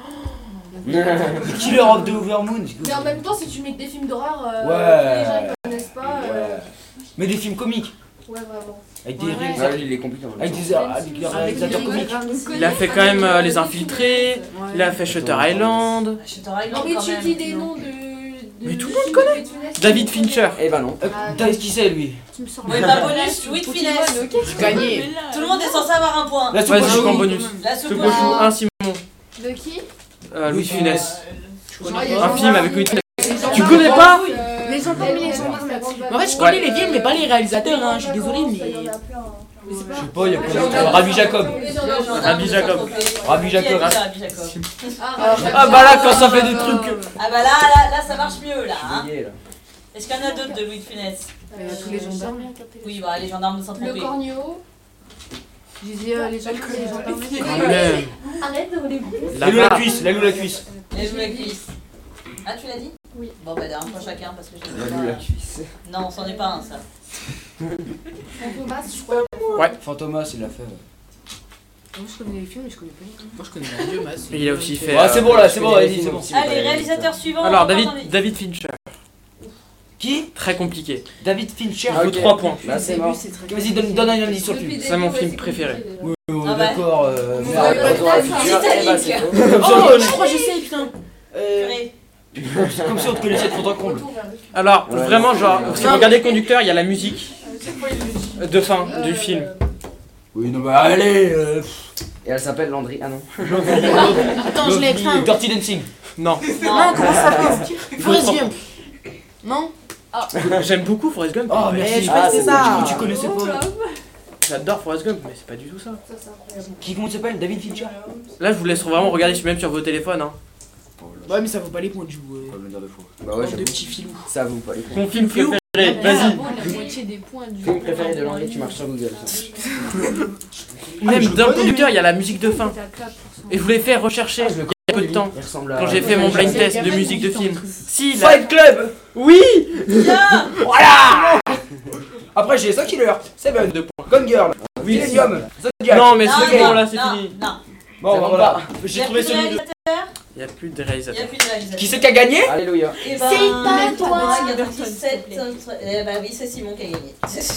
The Killer of the Overmoon. Mais en même temps, si tu mets que des films d'horreur, euh, Ouais. les gens ils connaissent pas. euh, Ouais. Mais des films comiques. Ouais, vraiment. Avec des Ouais. réalisateurs. il est compliqué. en même Avec temps. des, avec des réalisateurs comiques. Il a fait quand même euh, Les Infiltrés, il a fait Shutter Island. Shutter Non, Island mais quand tu même. dis des noms de. de Mais tout le monde connaît. David Fincher. Eh ben non. Euh, T'as qui c'est lui? Tu me sors Oui, pas bonus, Louis de Funès. Gagné. Tout le monde est censé avoir un point. La soupe Vas-y, au je chou. prends bonus. La soupe Soupe au au chou, chou. un Simon. De qui? Euh, Louis de Funès. Ah, Un film avec Louis de Funès. Les Tu gendarmes, connais pas? euh, Les gendarmes, les les gendarmes, Mais là-dessus. en fait, je connais Ouais. les films, mais pas les réalisateurs, hein. Je suis désolée, Il y mais. en a plein. Je sais pas, il y a plein d'autres. Rabbi Jacob. Rabbi Jacob. Rabbi Jacob. Rabbi Jacob. Ah bah là, quand ça fait des trucs. Ah bah là, là, là, ça marche mieux là. Hein. Il est là. Est-ce qu'il y en a d'autres de Louis de Funès? Euh, tous les gendarmes. Oui, bah les gendarmes de Le Saint-Tropez. corneau. Je disais euh, les gendarmes, les gendarmes. Ah, mais- Arrête de voler. La loue la cuisse, la loue la cuisse. Les joues la cuisse. Ah, tu l'as dit? Oui. Bon bah d'un point chacun parce que j'ai La loue la cuisse. Non, c'en est pas un ça. Fantomas, je crois. Ouais. Fantomas, il l'a fait. Moi, je connais les films, mais je connais pas les films. Moi je connais un vieux Mas. Et il a aussi fait. Ah, euh, c'est bon là, c'est bon, vas-y, c'est bon. Allez, réalisateur suivant. Alors, on va David, entendre les- David Fincher. Qui? Très compliqué. David Fincher. Il faut trois points. Là, c'est mort. Vas-y, donne, donne un indice sur le film. C'est mon film préféré. Oui, oui, Ah ouais. d'accord. euh, Vous mais avez arrête. pas de Futur, eh ben, c'est faux. Oh, je crois que je sais, putain. Euh. Purée. Comme si on te connaissait de fond en comble. Alors, Ouais. vraiment, genre, parce que vous regardez Conducteur, il y a la musique de fin du film. Oui, non, bah allez. euh, Et elle s'appelle Landry. Ah non. Attends, je l'ai écrit. Dirty Dancing. Non. Non, comment ça s'appelle? Forrest Gump. Non? J'aime beaucoup Forrest Gump. Oh, merci. je pensais ça. Du coup, tu connaissais pas. J'adore Forrest Gump, mais c'est pas du tout ça. Qui, comment il s'appelle? David Fincher. Là, je vous laisse vraiment regarder même sur vos téléphones. Hein. Ouais, mais ça vaut pas les points du coup. Pas me dire deux fois. Bah Bande ouais, de j'avoue. petits filous. Ça vaut pas les points. Ton film préféré, Ah, vas-y. bon, la moitié des points du. Film préféré de Landry, tu marches sur Google. ça. Même je dans le connais, Conducteur, il y a la musique de fin. Et je vous l'ai fait rechercher Ah, je le il y a peu de temps. Il ressemble à. Quand j'ai fait mon blind test de musique de film. Si, là. Fight Club. Oui. Voilà. Après, j'ai The Killer, Seven, Deux points. Gone Girl, Millennium, Zodiac. Non, mais Non, c'est non, bon, là, c'est non, fini. Non, Bon, Ça bah va voilà. pas. il J'ai y a trouvé plus de celui de. réalisateur. Il y a plus de Il y a réalisateurs. plus de réalisateur. Qui c'est qui a gagné? Alléluia. Eh ben, C'est pas toi. quatre-vingt-dix-sept. Eh bah oui, c'est Simon qui a gagné.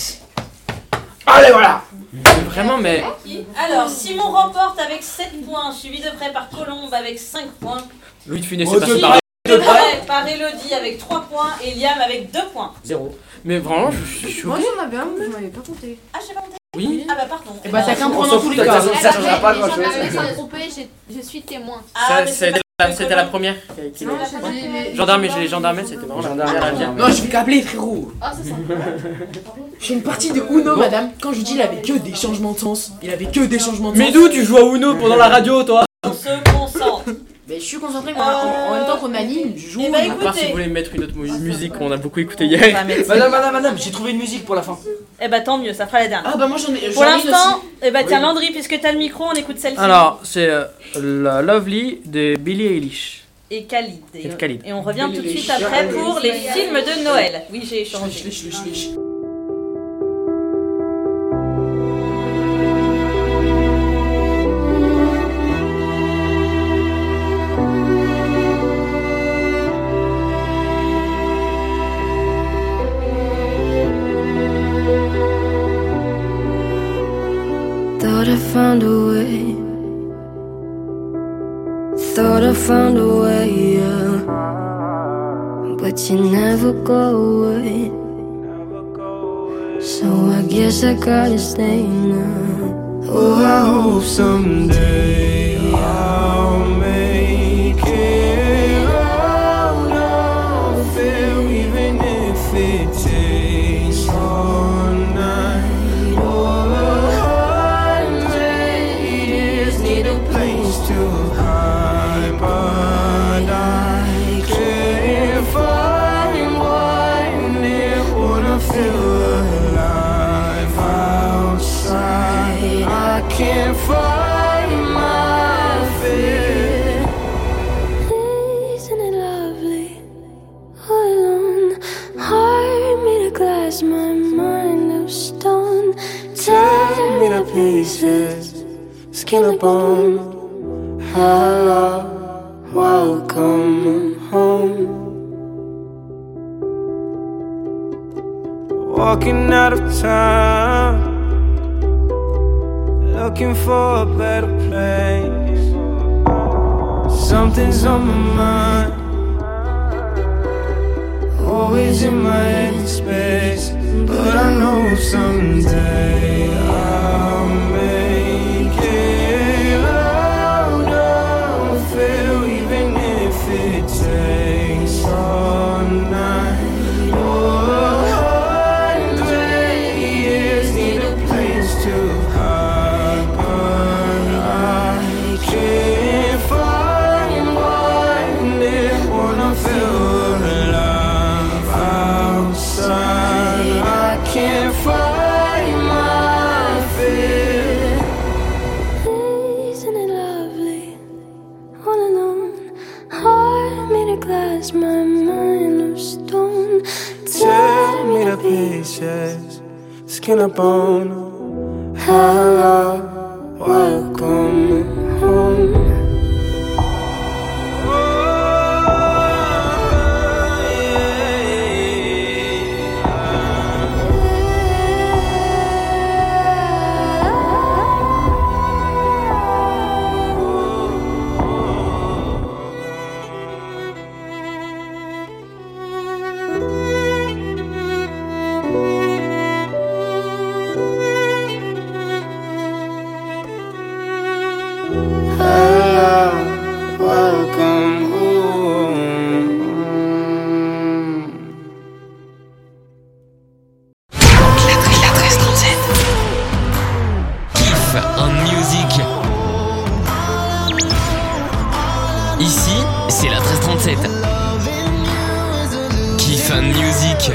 Allez, voilà. Vraiment, mais. Alors, Simon remporte avec sept points, suivi de près par Colombe avec cinq points. Louis de Funès, Oh, c'est pas de super. près. De près par Elodie avec trois points et Liam avec deux points. Zéro. Mais vraiment, je suis Moi choqué. j'en avais un, mais je m'avais pas compté. Ah, j'ai pas compté. Oui. Ah bah pardon. Et bah, t'as qu'un point On dans s'en tous fout, les de toute cas. façon, Eh, ça changera pas les grand chose. gendarmes sont trompés, j'ai- je suis témoin. Ah, Ça, mais c'est C'était pas la, c'était la première. qui- qui Non, l'a- j'ai dit les- Gendarme et les gendarmes, c'était vraiment la Gendarme, première à gendarme. dire. Non, je vais qu'appeler, frérot. Ah, c'est ça. Je fais une partie de Uno, madame. Quand je dis, il avait que des changements de sens. Il avait que des changements de sens. Mais d'où tu joues à Uno pendant la radio, toi? On se concentre. Mais je suis concentré, moi. En, en même temps qu'on anime, je joue. Eh bah À part si vous écoutez. voulez mettre une autre mu- musique qu'on a beaucoup écouté On hier. va mettre- Madame, madame, madame, j'ai trouvé une musique pour la fin. Eh bah tant mieux, ça fera la dernière. Ah bah moi j'en ai. Pour j'en ai une l'instant, aussi. eh bah tiens Oui. Landry, puisque t'as le micro, on écoute celle-ci. Alors, c'est euh, la Lovely de Billie Eilish. Et Khalid. Et, Et Khalid. et on revient tout de suite après pour les films de Noël. Oui, j'ai Je échangé. lèche, je lèche, je lèche. Thought I found a way. Thought I found a way, yeah. but you never go away. So I guess I gotta stay now. Oh, I hope someday I'll make it out of here, even if it takes all night or a hundred years. Need a place to hide, but I can't find one near. Wanna feel alive outside. I can't find my fear. Isn't it lovely? All alone, heart made of glass, my mind of stone. Tear me to pieces, skin and bone. Hello, welcome home. Walking out of town, looking for a better place. Something's on my mind, always in my head space. But I know someday I'll make it out of here, even if it takes all night or a hundred years. Need a place to hide, but I can't find one near. Wanna feel alive outside. I can't find my fear. Isn't it lovely? All alone, heart made of glass, my mind of stone. Tear me to pieces, skin and bone. Hello, welcome home. Hello, welcome home. La treize trente-sept. Kiff en musique. Ici, c'est la treize trente-sept. Kiff en musique.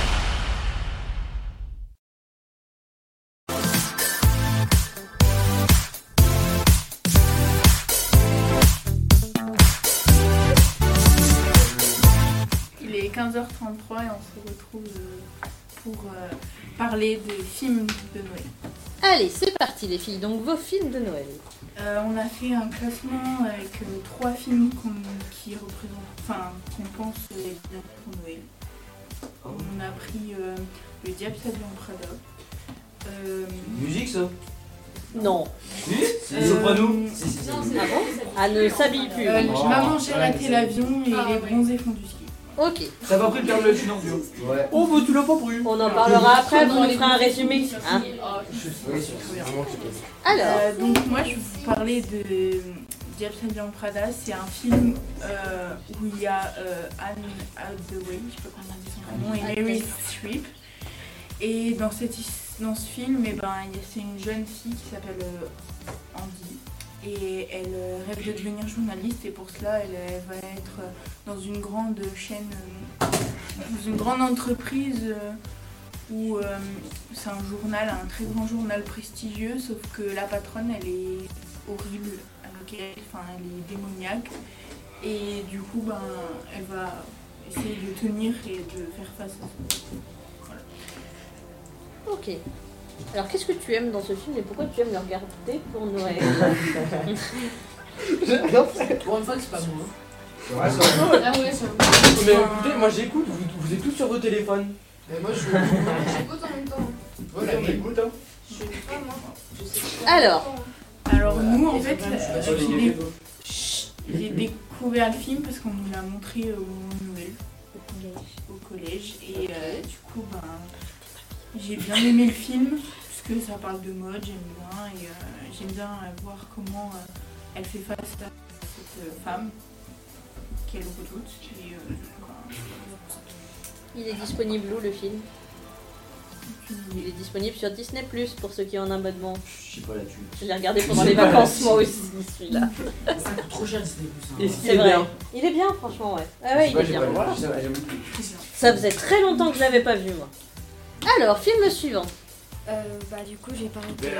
Il est quinze heures trente-trois et on se retrouve euh, pour euh, parler des films de Noël. Allez, c'est parti les filles, donc vos films de Noël. Euh, on a fait un classement avec euh, trois films qu'on- qui représentent, enfin, qu'on pense être bien pour Noël. On a pris euh, Le Diable s'habille en Prada. Euh, Musique ça? Non. Si, c'est Euh, Soprano. Ah bon? Ah, ne s'habille plus. euh, Oh, Maman, j'ai raté ouais, l'avion et Les bronzés font du ski. Ok. Ça va pris le Père Noël, je suis dans le bio. Ouais. Oh bah tu l'as pas pris. On en parlera après, on y fera un résumé. Hein. Oui, c'est vraiment que- Alors, Euh, donc moi je vais vous parler de Diable s'habille en Prada. C'est un film euh, où il y a euh, Anne Hathaway, je sais pas comment on dit son nom, et Mary Streep. Et dans, cette, his- dans ce film, eh ben, il y a- c'est une jeune fille qui s'appelle euh, Andy. Et elle euh, rêve de devenir journaliste et pour cela elle, elle va être euh, dans une grande chaîne, euh, dans une grande entreprise euh, où euh, c'est un journal, un très grand journal prestigieux, sauf que la patronne elle est horrible avec elle, enfin elle est démoniaque et du coup ben, elle va essayer de tenir et de faire face à ça. Voilà. ok. Alors, qu'est-ce que tu aimes dans ce film et pourquoi tu aimes le regarder pour Noël? Pour une fois que c'est pas moi. Ouais, ça Ah ouais, ça va. Mais écoutez, moi j'écoute, vous, vous êtes tous sur vos téléphones. Mais moi je J'écoute en même temps. Ouais, on écoute hein. Je sais pas, moi. Je sais pas. Alors, Alors nous en fait, Ah, j'ai dé- j'ai découvert le film parce qu'on nous l'a montré au moment de Noël. au collège. Et euh, du coup, ben, j'ai bien aimé le film, parce que ça parle de mode, j'aime bien. Et euh, j'aime bien euh, voir comment euh, elle fait face à cette euh, femme qu'elle redoute. Et, euh, ben, Il est disponible où le film? Il est disponible sur Disney plus, pour ceux qui ont un abonnement. Je sais pas là-dessus. Je l'ai regardé pendant les vacances moi aussi, celui-là. Ça coûte trop cher Disney plus. Est-ce qu'il est bien? Il est bien, franchement, ouais. Ah ouais, il est bien. Ça faisait très longtemps que je l'avais pas vu, moi. Alors, film suivant. Euh, bah du coup, j'ai parlé de...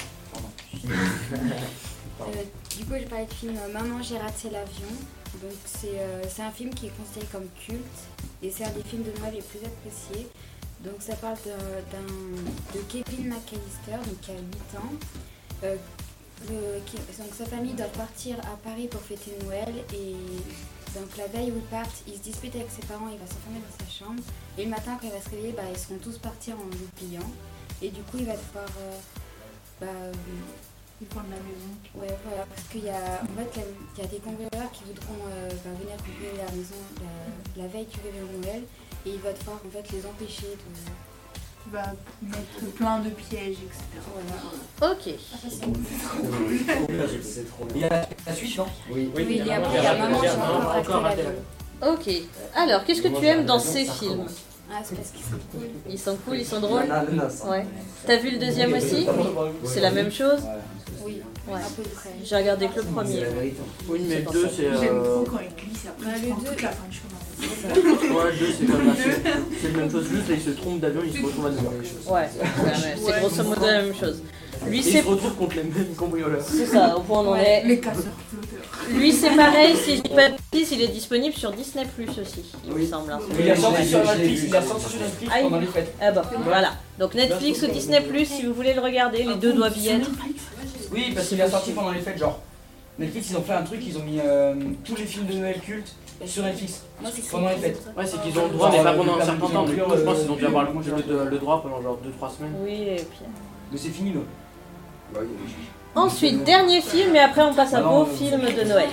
Euh, du coup, j'ai parlé de film euh, Maman, j'ai raté l'avion. Donc c'est euh, c'est un film qui est considéré comme culte et c'est un des films de Noël les plus appréciés. Donc ça parle de, d'un, de Kevin McAllister, donc qui a huit ans. Euh, le, qui, donc sa famille doit partir à Paris pour fêter Noël et donc la veille où ils partent, il se dispute avec ses parents, il va s'enfermer dans sa chambre. Et le matin quand il va se réveiller, bah, ils seront tous partir en l'oubliant. Et du coup il va devoir... Euh, bah, ils vont de la maison. Ouais, voilà, parce qu'il y a, en fait, il y a des cambrioleurs qui voudront euh, bah, venir cambrioler la maison la, la veille du réveillon de Noël. Et il va devoir en fait les empêcher de... Il va mettre plein de pièges, et cetera. Voilà. Ok. Ah, ça, c'est cool. C'est trop bien. Il y a la suite, non? Oui. Oui, il y a après, il y a Maman, j'ai encore raté l'avion. Ok. Alors, qu'est-ce que tu aimes dans ces films? Ah, c'est parce qu'ils sont cool. Ils sont cool, ils sont drôles? Ouais. T'as vu le deuxième aussi? C'est la même chose? Oui, ouais. À peu près. J'ai regardé que le premier. Oui, mais le deux, c'est... J'aime trop quand il glisse après, le deux, toute la fin de chemin. Ouais, le deux, c'est comme la suite. C'est la même chose, juste là, il se trompe d'avion, il se retrouve à New York. Ouais, c'est grosso modo la même chose. Lui, il c'est... se retrouve contre les mêmes cambrioleurs. C'est ça, au point où on en est. Les casseurs flotteurs. Lui, c'est pareil, si je dis pas de bêtises, il est disponible sur Disney plus aussi, il me semble. Hein. Il est sorti sur Netflix, il est sorti sur Netflix pendant les fêtes. Ah bah, voilà. Donc Netflix ou Disney plus, si vous voulez le regarder, les deux doivent y être. Oui, parce qu'il est sorti pendant les fêtes, genre. Netflix, ils ont fait un truc, ils ont mis euh, tous les films de Noël cultes sur Netflix pendant les fêtes. Ouais, c'est qu'ils ont le droit, mais pas pendant un certain temps. Du coup, je pense qu'ils ont déjà avoir le, le droit pendant genre deux trois semaines. Oui, et puis. Mais c'est fini, non? Ensuite, dernier film, et après on passe à vos films de Noël.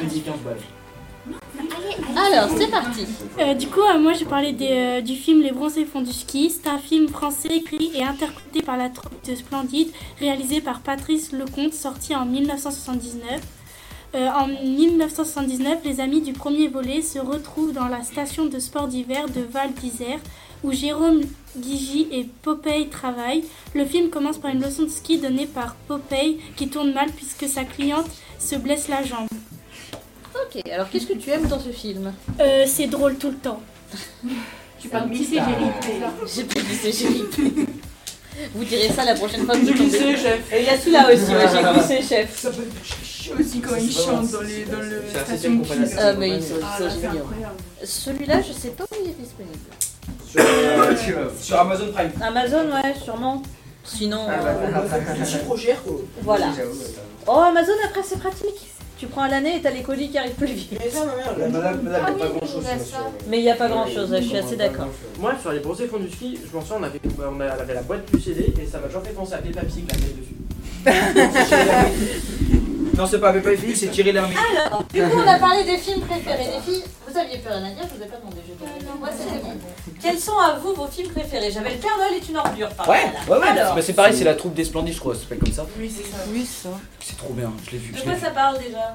Alors, c'est parti. Euh, du coup, euh, moi j'ai parlé des, euh, du film Les Bronzés font du ski. C'est un film français écrit et interprété par la troupe de Splendide, réalisé par Patrice Lecomte, sorti en mille neuf cent soixante-dix-neuf. Euh, en mille neuf cent soixante-dix-neuf, les amis du premier volet se retrouvent dans la station de sport d'hiver de Val d'Isère, où Jérôme Guigy et Popeye travaillent. Le film commence par une leçon de ski donnée par Popeye qui tourne mal puisque sa cliente se blesse la jambe. Ok, alors qu'est-ce que tu aimes dans ce film? euh, C'est drôle tout le temps. Tu parles glissé, j'ai ripé. J'ai pas glissé, j'ai ripé. Vous direz ça la prochaine fois que vous J'ai glissé, tombez. chef. Et il y a celui-là aussi, ouais, j'ai glissé, chef. Ça peut être aussi quand ils chantent dans, les, dans le station de ski. Ah, mais ils sont, Ah, ils là, sont c'est géniaux. incroyable. Celui-là, je sais pas où il est disponible. Sur, euh, sur Amazon Prime. Amazon, ouais, sûrement. Sinon. Ah, bah, euh, c'est trop cher, quoi. Voilà. Oh, Amazon, après, c'est pratique. Tu prends à l'année et t'as les colis qui arrivent plus vite. Mais ça, ma mère, là, madame, madame, il n'y a pas grand chose. Mais il n'y a pas grand chose, je suis assez d'accord. Moi, sur les bronzés fonds du ski, je m'en souviens, on avait, on avait la boîte du C D et ça m'a toujours fait penser à Peppa Pig la tête dessus. Non, c'est pas Peppa Pig, c'est Thierry Lhermitte. Alors, du coup, on a parlé des films préférés des filles. Vous aviez plus rien à dire, je vous ai pas demandé. Moi, c'était bon. Quels sont à vous vos films préférés? J'avais Le Père Noël est une ordure. Par Ouais, ouais, ouais. Alors, Bah, c'est pareil, c'est la troupe des Splendides, je crois, ça s'appelle comme ça. Oui, c'est ça. Oui, ça. C'est trop bien, je l'ai vu. De je quoi l'ai vu. ça parle déjà?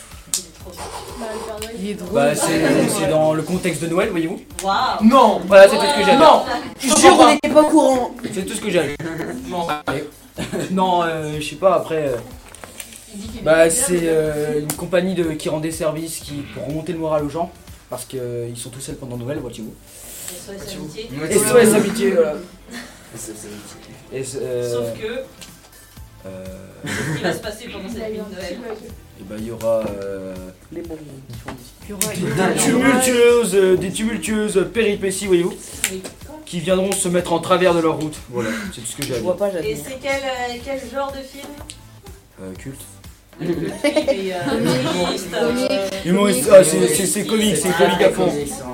Il est drôle. Bah, c'est c'est dans le contexte de Noël, voyez-vous. Waouh. Non. Voilà, c'est tout ce que j'avais. Non. Je jure, on n'était pas au courant. C'est tout ce que j'avais. Non, non, euh, je sais pas, après. euh, Bah, c'est euh, une compagnie de, qui rend des services qui, pour remonter le moral aux gens, parce qu'ils euh, sont tout seuls pendant Noël, voyez-vous. S O S Amitié. S O S Amitié, voilà. Et, euh, Sauf que. Euh, Qu'est-ce qui va se passer pendant cette nuit de Noël? Et bah, il y aura. Euh, Les bons. des tumultueuses, euh, des tumultueuses péripéties, voyez-vous, qui viendront se mettre en travers de leur route. Voilà, c'est tout ce que j'ai à dire. Et c'est quel, euh, quel genre de film? Euh, culte. Et, euh, humoriste, euh, Humoriste, ah, c'est- c'est c'est comique, c'est comique à fond. Ah, C'est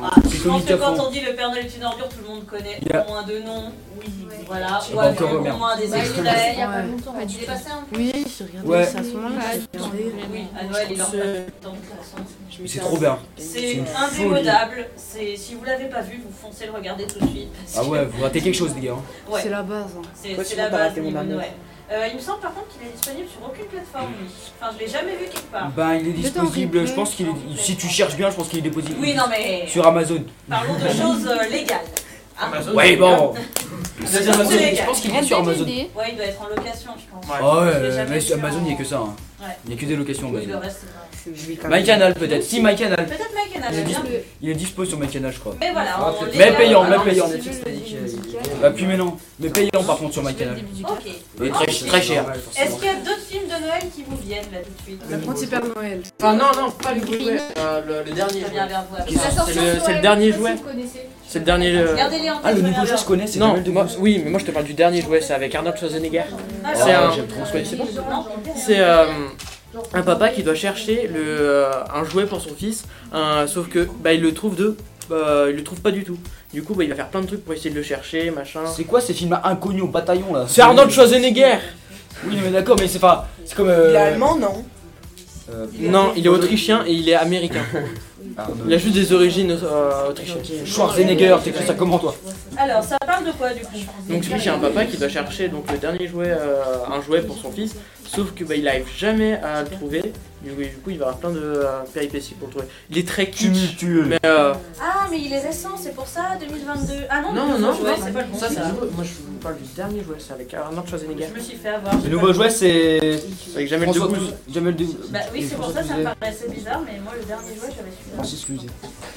Je pense Sonic que à quand fond. on dit le Père Noël est une ordure, tout le monde connaît Il y a- au moins deux noms. Oui, voilà. Je sais Ou pas alors encore, au merde. moins des Ouais, extraits. il y a pas- il y a pas longtemps, Il est passé un peu. Oui, j'ai regardé Ouais. ça à ce moment-là. j'ai regardé. Oui, à Noël, il leur passe C'est- tout le temps, de toute façon. C'est trop bien. C'est une indémodable. C'est si vous l'avez pas vu, vous foncez le regarder tout de suite. parce Ah que- ouais, vous ratez quelque chose, les gars. hein. Ouais. C'est la base. hein. C'est Toi, c'est sinon, la t'as base raté au mon niveau de amour. Noël. Euh, il me semble par contre qu'il est disponible sur aucune plateforme. lui. Enfin, je l'ai jamais vu quelque part. Ben, il est disponible, je pense qu'il est. Si tu cherches bien, je pense qu'il est disponible. Oui, non, mais- Sur Amazon. Parlons de choses euh, légales. Hein. Ouais, bon. C'est C'est Amazon, légal. je pense qu'il est sur Amazon. Ouais, il doit être en location, je pense. Ah Je l'ai ouais, jamais mais vu sur Amazon, en- il n'y a que ça. hein. Ouais. Il n'y a que des locations Oui, Amazon. le reste, c'est pas. MyCanal peut-être. Si, MyCanal. Peut-être MyCanal, Il est bien dispo- vu. Il est dispo sur MyCanal, je crois. Mais voilà, Ah, on peut-être. légal, Mais payant, voilà. mais payant. Si Netflix tu t'a veux dit du que- musical. Bah, puis mais non. Mais payant par contre sur MyCanal. Ok. Et très, très cher. Est-ce qu'il y a d'autres films de Noël qui vous viennent là tout de suite? L'apprenti Père Noël. Ah non, non, pas le jouet. euh, le, le dernier Je jouet. viens vers vous. C'est le, c'est le dernier jouet. C'est le dernier. euh, Regardez-les en tête, Ah, le je nouveau regarde. jeu, je connais, c'est Non, Noël de moi, oui, mais moi je te parle du dernier jouet, c'est avec Arnold Schwarzenegger. C'est Alors, un. j'aime trop Vous ce connaissez pas Non. C'est euh, un papa qui doit chercher le, euh, un jouet pour son fils, un- sauf que bah, il le trouve de. Bah, il le trouve pas du tout. Du coup, bah, il va faire plein de trucs pour essayer de le chercher, machin. C'est quoi ces films inconnus au bataillon là? C'est Arnold Schwarzenegger. Oui, mais d'accord, mais c'est pas. C'est comme. euh, Il est allemand, non? euh, Non, il est autrichien et il est américain. Il a juste des origines euh, autrichiennes. Schwarzenegger, t'écris ça comment toi? Alors, ça parle de quoi du coup? Donc lui, c'est un papa qui doit chercher donc le dernier jouet, euh, un jouet pour son fils, sauf que bah, il arrive jamais à le trouver. Du coup, du coup, il va avoir plein de euh, péripéties pour le trouver. Il est très kitsch, mais euh, Ah, mais il est récent, c'est pour ça, deux mille vingt-deux. Ah non, non, le non, nouveau non, jouet, c'est pas le bon. ça c'est ça. le nouveau. Moi, je vous parle du dernier jouet, c'est avec Arnold Schwarzenegger. Je me suis fait avoir. Le nouveau jouet, c'est. Avec Jamel François Debbouze. Touz- Jamel Debbouze. Bah oui, c'est pour François ça, ça me Touzet. paraissait bizarre, mais moi le dernier jouet, j'avais su. Francis Cluzet.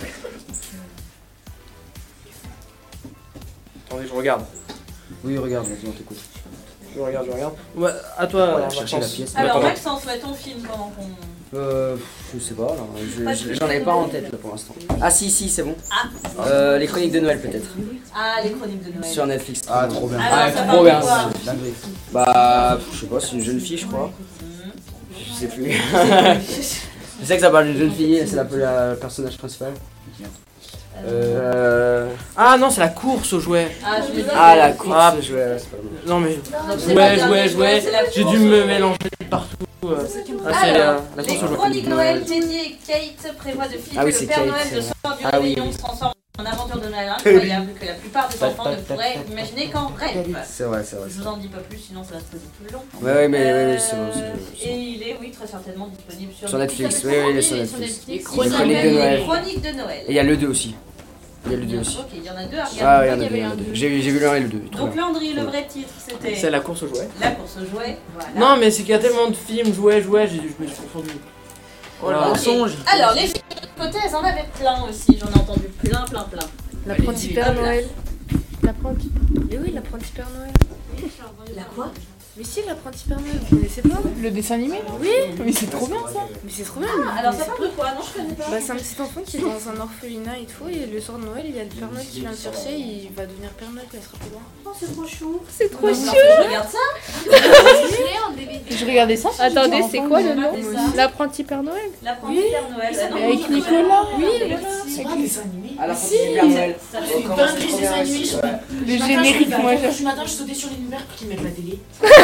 Attendez, je regarde. Oui, regarde, vas-y, on t'écoute. Je regarde, je regarde. Ouais, à toi, Voilà, euh, chercher la Maxence. pièce. Alors, Attends. Maxence, ouais, ton film pendant qu'on. Euh, je sais pas, là. je- Pas de je- film J'en ai de pas en Noël. tête là pour l'instant. Ah, si, si, c'est bon. Ah. Euh, les chroniques de Noël peut-être. Ah, les chroniques de Noël. Sur Netflix. Ah, trop bien. Alors, Ah, ça trop parle bien. de quoi c'est dinguerie. Bah, je sais pas, c'est une jeune fille, je crois. Je sais plus. Je sais que ça parle d'une jeune fille, c'est un peu la- le personnage principal. Euh. Ah non, c'est la course aux jouets. Ah, je me disais- Ah, la course Ah, aux jouets, ouais, c'est pas bon. Non mais Non, c'est jouets, pas le jouets, dernier jouets. jouet, c'est la J'ai course dû aux me jouets. mélanger partout. euh. Ah, c'est Alors, la, la les course aux jouets. chroniques Noël, Teddy et Kate prévoient de filmer Ah oui, le c'est Père Kate, Noël c'est de vrai. soir du Ah oui, réveillon oui. se transforme en aventure de Noël incroyable que la plupart des enfants ne pourraient imaginer qu'en rêve. C'est vrai, c'est vrai. Je vous en dis pas plus, sinon ça va se poser tout le long. Ouais, ouais, mais Euh, ouais, ouais, c'est vrai, c'est vrai, c'est Et il est, oui, très certainement disponible sur, Sur Netflix, Ça oui, s'appelle oui, il est sur comment Netflix. Les Les Chroniques, Chroniques de Noël. Les Chroniques de Noël. Et il y a le deux aussi. Il y a le deux aussi. Ok, il y en a deux à Ah, regarder. il y en a deux, il y en a deux. J'ai j'ai vu le un et le deux. trop Donc bien. Landry, le Trop vrai titre, c'était. C'est la course aux jouets. La course aux jouets, voilà. Non mais c'est qu'il y a tellement de films, jouets, jouets, j'ai- je me suis confondu. Voilà. Ok. Alors, les films de côté, elles en avaient plein aussi, j'en ai entendu plein, plein, plein. L'apprenti Père Hop là. Noël. L'apprenti. Mais oui, l'apprenti Père Noël. La quoi? Mais si, l'apprenti Père Noël, vous connaissez pas? Le dessin animé là? Oui. Mais c'est trop bien ça. Mais c'est trop bien. Ah, alors ça parle de quoi? Non, je connais pas. Bah, c'est un petit enfant qui est dans un orphelinat et tout, et le soir de Noël, il y a le Père Noël qui vient le chercher, il va devenir Père Noël quand il sera plus grand. Oh, c'est trop chou. C'est trop Non, chou. Je regarde ça. Je regardais ça. Attendez, c'est quoi le nom? Regardez ça. L'apprenti Père Noël. L'apprenti Père Noël. Ah non, Avec non, Nicolas. Oui, C'est pas un dessin animé. À la Si. fin du Père Noël. Ça fait C'est pas un triste dessin animé. je- Le ce matin, générique, je- moi Ce je. matin, je sautais sur les lumières pour qu'ils mettent la télé.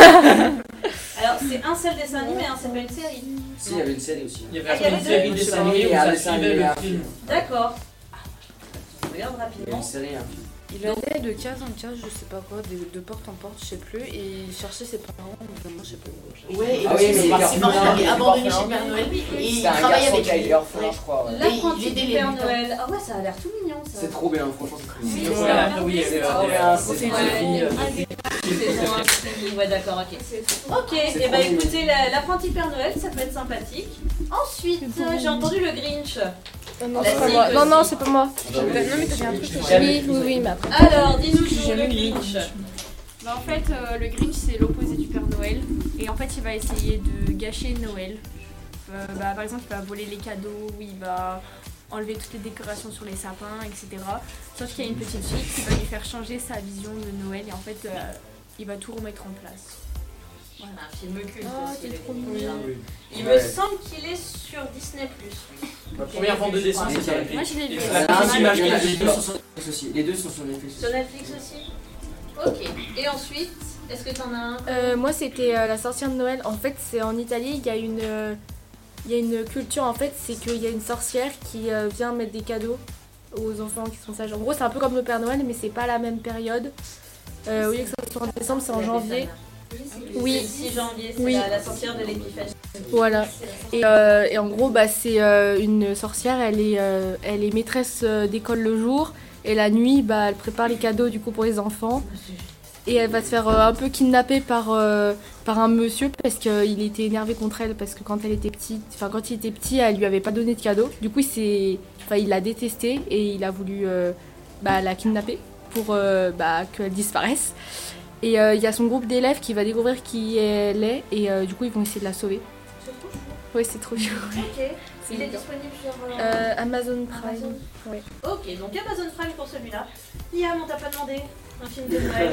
Alors, c'est un seul dessin animé, hein, c'est pas une série. Si, il y avait une série aussi. Il y Ah, il y avait une série deux. de dessin animé où Il y a ça un dessin suivait animé, le un film. D'accord. Je regarde Il y a rapidement. une série, hein. Il allait de case en case, je sais pas quoi, de, de porte en porte, je sais plus, et il cherchait ses parents, ou vraiment, je sais plus. Ouais, et Ah parce oui, que mais ses il parents est ses parents avaient orphelin. abandonné chez Père Noël et il C'est un travaillait garçon avec qui a lui. été orphelin, je crois. ouais. L'apprenti il aidait du les Père lutins. Noël. Ah ouais, ça a l'air tout mignon ça. C'est trop bien, franchement, c'est trop Oui, bien. c'est Ouais, la- oui, c'est c'est trop vrai. bien. C'est C'est trop une bien. saison infinie. Ouais, d'accord, ok. Ok, C'est et bah trop écoutez, la- l'apprenti Père Noël, ça peut être sympathique. Ensuite, euh, j'ai entendu le Grinch. Non, non, La c'est pas cible moi. Non, non, aussi. c'est pas moi. Non, mais t'as dit un truc. Oui, oui, oui, mais après. Alors, dis-nous tout, le Grinch. Bah, en fait, euh, le Grinch, c'est l'opposé du Père Noël. Et en fait, il va essayer de gâcher Noël. Euh, bah, par exemple, il va voler les cadeaux, il va enlever toutes les décorations sur les sapins, et cetera. Sauf qu'il y a une petite fille qui va lui faire changer sa vision de Noël. Et en fait, euh, il va tout remettre en place. Voilà, un film culte Ah, aussi, t'es le trop Grinch. mignon. Il Ouais. me semble qu'il est sur Disney plus. Ouais, La première vente de dessin, c'est sur Netflix. Moi, je l'ai vu. La petite image qu'il a Les fait. deux sont sur Netflix aussi. Les deux sont sur Netflix. Sur Netflix aussi. Ok. Et ensuite, est-ce que t'en as un? Euh, moi, c'était euh, la sorcière de Noël. En fait, c'est en Italie. Il y a une, euh, il y a une culture. En fait, c'est qu'il y a une sorcière qui euh, vient mettre des cadeaux aux enfants qui sont sages. En gros, c'est un peu comme le Père Noël, mais c'est pas la même période. Euh, au lieu que ça soit en décembre, c'est en janvier. Oui. Le six janvier, c'est Oui. la, la sorcière de l'épiphanie. Voilà. Et, euh, et en gros, bah, c'est euh, une sorcière. Elle est, euh, elle est maîtresse euh, d'école le jour. Et la nuit, bah, elle prépare les cadeaux du coup pour les enfants. Et elle va se faire euh, un peu kidnapper par, euh, par un monsieur parce qu'il était énervé contre elle parce que quand elle était petite, enfin quand il était petit, elle lui avait pas donné de cadeau. Du coup, il s'est, enfin il l'a détestée et il a voulu euh, bah, la kidnapper pour euh, bah, qu'elle disparaisse. Et il euh, y a son groupe d'élèves qui va découvrir qui elle est et euh, du coup ils vont essayer de la sauver. Ouais, c'est trop chou. Ok. C'est Il est bien. disponible sur euh, Euh, Amazon Prime. Amazon. Ouais. Ok, donc Amazon Prime pour celui-là. Liam, on t'a pas demandé un film de Noël.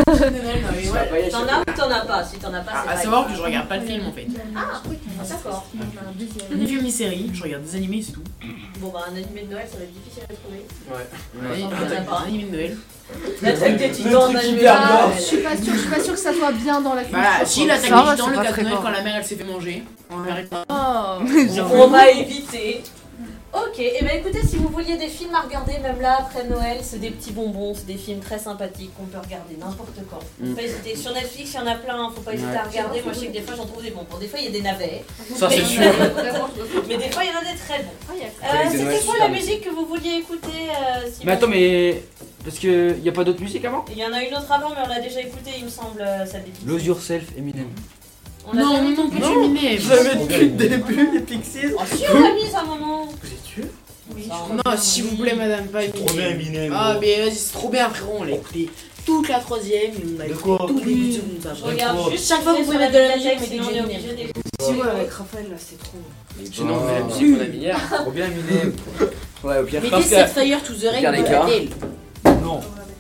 Ouais. T'en as ou t'en as pas? Si t'en as pas, c'est Ah, à pas savoir grave. que je regarde pas de film en fait. Ah, d'accord. Des films, des séries, je regarde des animés, c'est tout. Bon, bah, un animé de Noël, ça va être difficile à trouver. Ouais. Ouais. Ouais. T'en as pas. Des animés de Noël. L'attaque des titans en animé. Ah, je suis pas sûre, je suis pas sûre que ça soit bien dans la culture. Bah, si quoi. l'attaque Ça des va, titans, c'est le pas quatre très Noël fort. quand la mère elle s'est fait manger. On arrête pas. Oh. On va éviter. Ok, et ben écoutez, si vous vouliez des films à regarder même là après Noël, c'est des petits bonbons, c'est des films très sympathiques qu'on peut regarder n'importe quand. Faut Mm. pas hésiter. Sur Netflix, il y en a plein, faut pas hésiter Ouais. à regarder. Moi je sais que des fois j'en trouve des bonbons. Des fois il y a des navets. Ça, c'est Mais- sûr. Mais des fois il y en a des très bons. Ah, Euh, Avec des Noëls C'était quoi super la bons. musique que vous vouliez écouter euh, Simon Mais attends, mais. Parce que y a pas d'autre musique avant? Il y en a une autre avant, mais on l'a déjà écoutée, il me semble, euh, celle des Pixies. Lose Yourself, Eminem. On l'a jamais non, écoutée. pas Eminem. Jamais depuis le début, les Pixies. Oh, si, on l'a mise à un moment. Vous êtes sûr? Oui. Non, s'il vous plaît, madame, pas Eminem. Trop bien, Eminem. Ah, mais vas-y, c'est trop bien, frérot. On l'a écouté toute la troisième, on a De écouté quoi? toutes les Oui. huit secondes. ça. Je regarde quoi juste Chaque fois que vous sur pouvez la mettre de la bibliothèque, musique, sinon mettez on est du obligé d'écouter. Si, ouais, avec Raphaël, là, c'est trop. Sinon, Ah. la musique qu'on a mis hier. Trop bien, Eminem. Ouais, au pire, Mettez parce que- cette fire to the rain Pire de les cas. Adele. Non.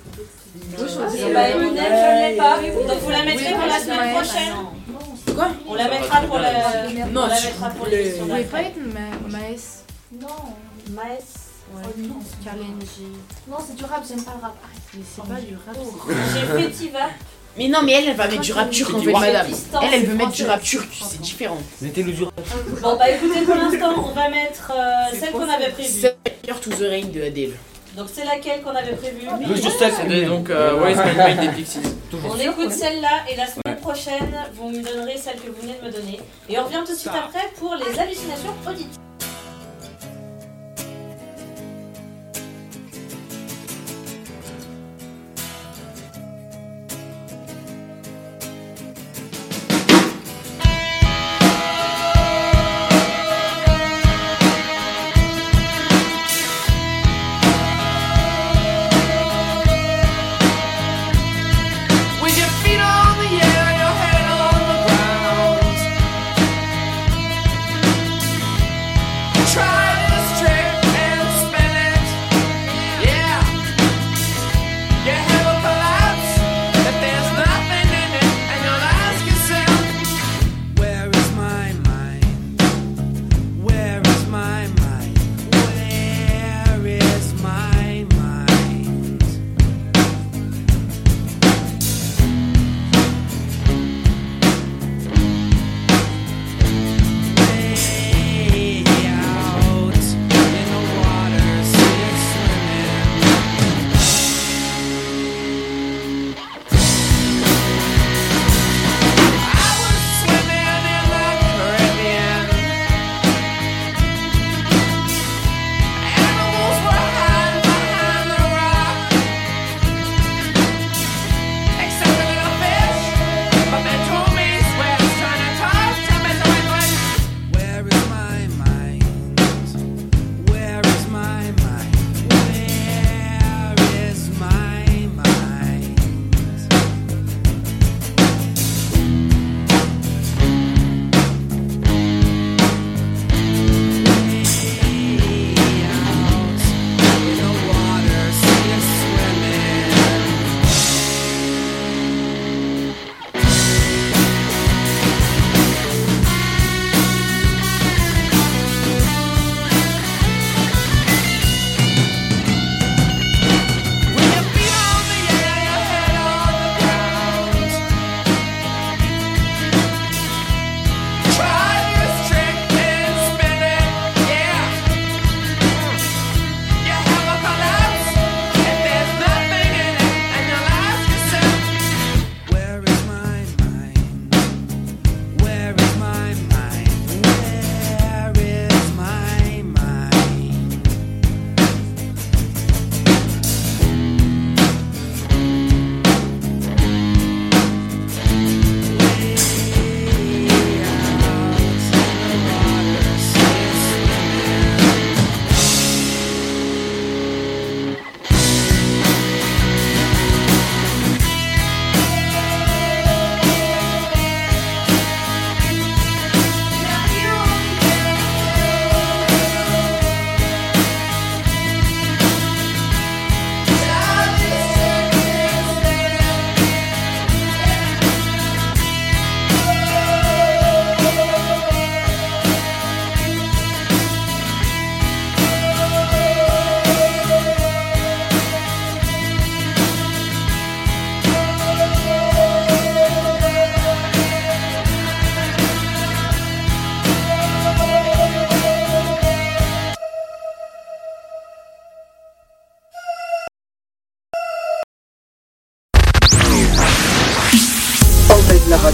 Et bah Eminem, je ne l'ai pas. Donc vous la mettrez pour la semaine prochaine. Quoi? On la mettra pour la. Non, on la si mettra vous pour voulez. l'émission Vous pouvez pas d'après. être ma Maes. Non. Maes. Challenge. Non, c'est du rap, j'aime pas le rap. Arrête. Mais c'est pas du rap. J'ai Fétiva. Mais non, mais elle, elle va mettre du rap turc en fait, madame. Distance, Elle, elle veut c'est mettre du français. rap turc, c'est différent. Mettez Lose Yourself. Bon bah écoutez, pour l'instant, on va mettre euh, celle qu'on avait prévue. Fire to the rain de Adele. Donc c'est laquelle qu'on avait prévue. Lose Yourself, C'était Eminem. donc euh, Where's My Mind des Pixies. On écoute celle-là et la semaine prochaine, vous me donnerez celle que vous venez de me donner. Et on revient tout de suite après pour les hallucinations auditives. With your feet on the air, your head on the ground.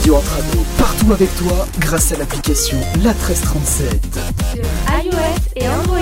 radio entre ados, partout avec toi, grâce à l'application La treize trente-sept. iOS et Android.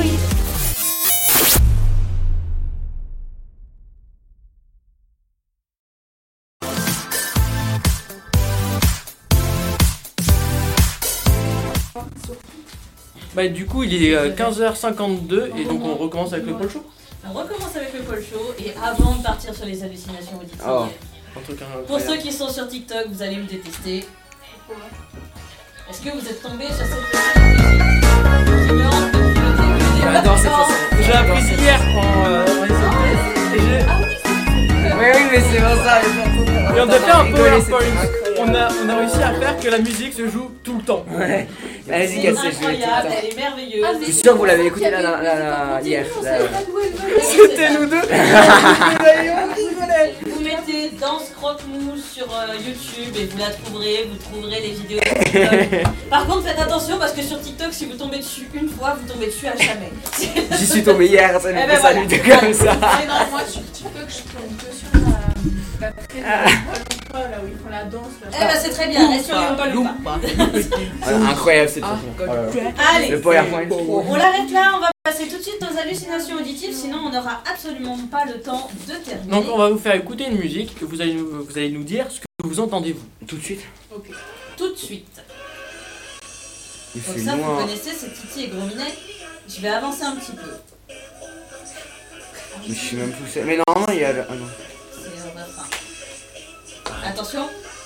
Bah du coup il est euh, quinze heures cinquante-deux et donc on recommence avec le pôle show. On recommence avec le pôle show et avant de partir sur les hallucinations auditives, Oh, un truc pour incroyable. ceux qui sont sur TikTok, vous allez me détester. Est-ce que vous êtes tombé sur cette petite ignorante depuis le début des J'adore cette vacances? façon. J'ai appris hier en euh, en S M P et j'ai... Oui, oui, mais c'est pour ça. Et on a fait un PowerPoint. On a, on a réussi à faire que la musique se joue tout le temps. Ouais. Vas-y, C'est cassez, je vais tout incroyable, le temps. elle est merveilleuse. Je suis sûr que vous l'avez écouté là, là, là, là, hier. là. C'était nous deux. Vous mettez Danse Croque-Mou sur euh, YouTube et vous la trouverez, vous trouverez les vidéos de TikTok. Par contre, faites attention parce que sur TikTok, si vous tombez dessus une fois, vous tombez dessus à jamais. J'y suis tombé hier, ça Eh nous ben fait voilà. saluer comme ça. Ah non, moi sur TikTok, je tombe que sur la, la très là où ils font la danse. Là. Eh ben c'est très bien, reste sur les Oompa Loompa. Voilà, incroyable cette chanson. Oh là là. Allez, Le PowerPoint. on l'arrête là, on va passer tout de suite aux hallucinations auditives, sinon on n'aura absolument pas le temps de terminer. Donc on va vous faire écouter une musique et vous allez nous, vous allez nous dire ce que vous entendez vous. Tout de suite. Ok. Tout de suite. Il Donc fait ça, vous loin. connaissez, c'est Titi et Gros Minet. Je vais avancer un petit peu. Je suis même poussé. Mais non, il y a le. Ah non. C'est le refrain. Attention.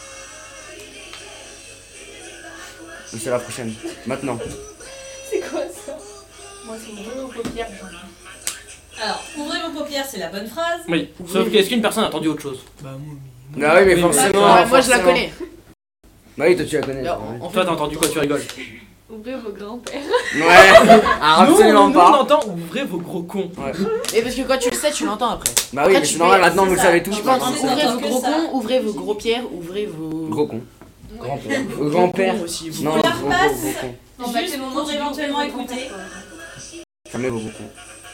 C'est la prochaine. Maintenant. C'est quoi ça? Moi, c'est mon jeu aux paupières. j'en ai. Alors, ouvrez vos paupières, c'est la bonne phrase. Oui. Sauf qu'est-ce qu'une personne a entendu autre chose? Bah moi. Ah oui, mais forcément. Moi, moi, je la forcément. connais. Bah oui, toi tu la connais. Alors, ouais. En fait, t'as entendu quoi? Tu rigoles? Ouvrez vos grands-pères. Ouais. Ah, absolument nous, pas. Nous, on entend ouvrez vos gros cons. Ouais. Et parce que quand tu le sais, tu l'entends après. Bah oui, Après, mais tu c'est normal, fais- maintenant vous le ça. savez tous. Tu peux entendre C'est ouvrez encore vos que gros ça. cons, ouvrez vos gros pierres, ouvrez vos. Gros con. Grand-père. Au grand-père. aussi. Vous Non, On la gros con, repasse. gros con. Non, bah, Juste c'est le moment pour où éventuellement tu ouvres vos écouter. grands-pères, Fermez vos gros cons.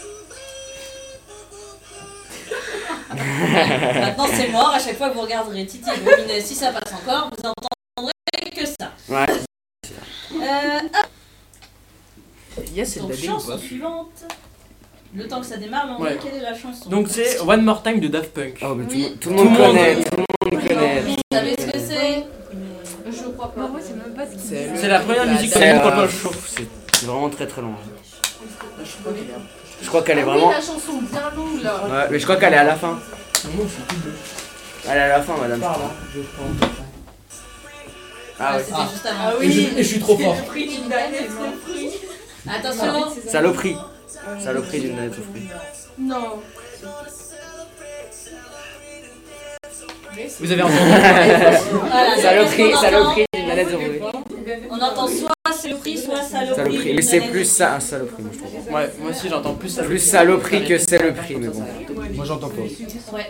Maintenant c'est mort, à chaque fois que vous regarderez Titi et Gros Minet, si ça passe encore, vous entendrez que ça. Ouais. Euh, hop. Yes, c'est Donc de la chanson ou pas? suivante. Le temps que ça démarre, mais on Ouais. dit quelle est la chanson. Donc c'est One More Time de Daft Punk. Oh, mais tout, Oui. tout le monde Tout le monde connaît. connaît. Tout le monde connaît. Vous savez ce que c'est? Je crois pas. Non, moi, c'est même pas ce qu'il C'est dit. C'est la première la- musique C'est qu'on a euh, pas le show. c'est vraiment très très long. Je crois qu'il est là. Je crois qu'elle est Ah oui, vraiment. la chanson bien longue là. Ouais, mais je crois qu'elle est à la fin. Moi, je suis tout bleu. Elle est à la fin, madame. Par là, je prends. Ah ouais. C'était juste avant. Ah Et je, et je suis trop fort. Le prix d'une banette sans fruits. Attention. Saloperie. Saloperie d'une manette aux fruits. Non. Vous avez entendu? Voilà, Saloperie, on entend- saloperie d'une manette aux fruits. On entend soit saloperie, soit saloperie. Saloperie. Mais c'est plus ça, un saloperie, moi je trouve. Ouais, moi aussi j'entends plus ça. Plus saloperie que c'est le prix, mais bon. Moi, j'entends pas. Ouais.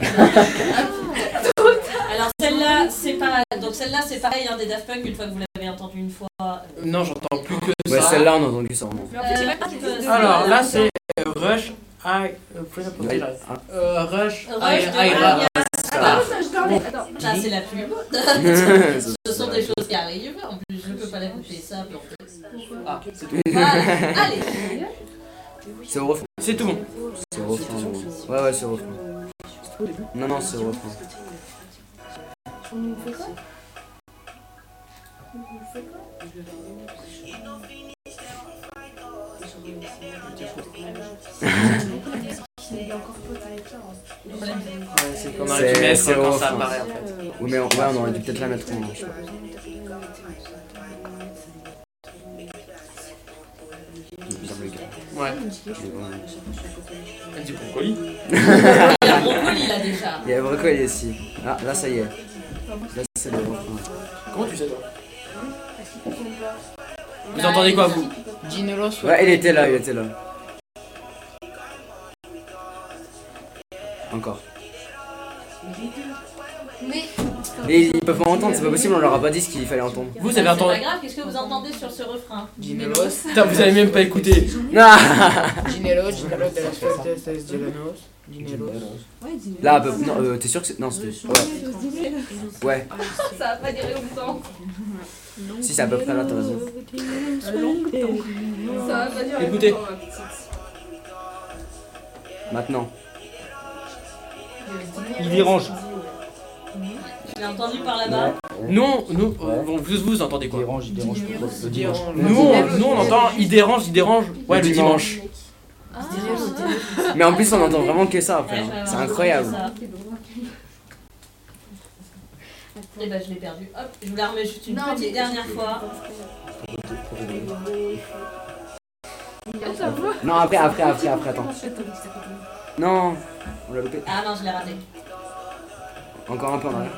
Alors celle-là, c'est pas. Donc celle-là, c'est pareil, hein, des Daft Punk. Une fois que vous l'avez entendu une fois. euh, Non, j'entends plus que Ouais, ça. celle-là, on a entendu ça vraiment. Mais en fait, j'ai même pas qu'il existe. Alors là c'est euh, Rush I. euh, faut la prononcer, Ouais. j'arrive. Euh, Rush Rush I. de I. Aya. Attends, attends, attends. Ça, c'est la pub. Ce sont des choses qui arrivent. En plus, je peux pas la couper ça. Pour... Ah, c'est tout. Voilà. Allez. C'est au refrain. C'est tout bon. C'est au refrain. Ouais, ouais, c'est au refrain. Non, non, c'est au refrain. On nous fait quoi? Il est encore pote avec ça. Ouais, c'est comme un C'est- remake c'est quand au ça refrain. apparaît en fait. Oui, mais on, ouais, on aurait dû peut-être la mettre en. Je sais pas. Bizarre, le gars. Ouais. Il est vraiment- Elle dit brocoli. Il y a brocoli là déjà. Il y a brocoli ici. Ah, là, ça y est. Là, c'est le refrain. Comment tu sais toi? Vous entendez quoi vous? Ginolo soit. Ouais, il était là, il était là. Encore. Mais. Et ils peuvent pas entendre, c'est pas possible, on leur a pas dit ce qu'il fallait entendre. Vous avez C'est entendu? pas grave, qu'est-ce que vous entendez sur ce refrain? Putain, vous avez même pas écouté. Ah Ginelo, Ginelo de las Fuertes Gillanos. Là, bah, non, euh, t'es sûr que c'est. Non, c'était. Ouais. Ouais. Ça va pas durer longtemps. Si, c'est à peu près là, t'as raison. Ça va pas durer Écoutez. longtemps, ma petite. Maintenant. Il dérange. Je l'ai entendu par là-bas. Non, nous, euh, bon, vous, vous entendez quoi? Il dérange, il dérange pourquoi? Le dimanche. Nous, on, nous, on entend, il dérange, il dérange. Ouais, le dimanche. Mais en plus, on entend vraiment que ça après. Ouais, hein. je vais C'est avoir incroyable. ça. Et bah, je l'ai perdu. Hop, je vous la remets juste une Non, petite mais- dernière fois. Non, après, après, après, après, attends. Non, on l'a loupé. Ah non, je l'ai raté. Encore un peu en arrière.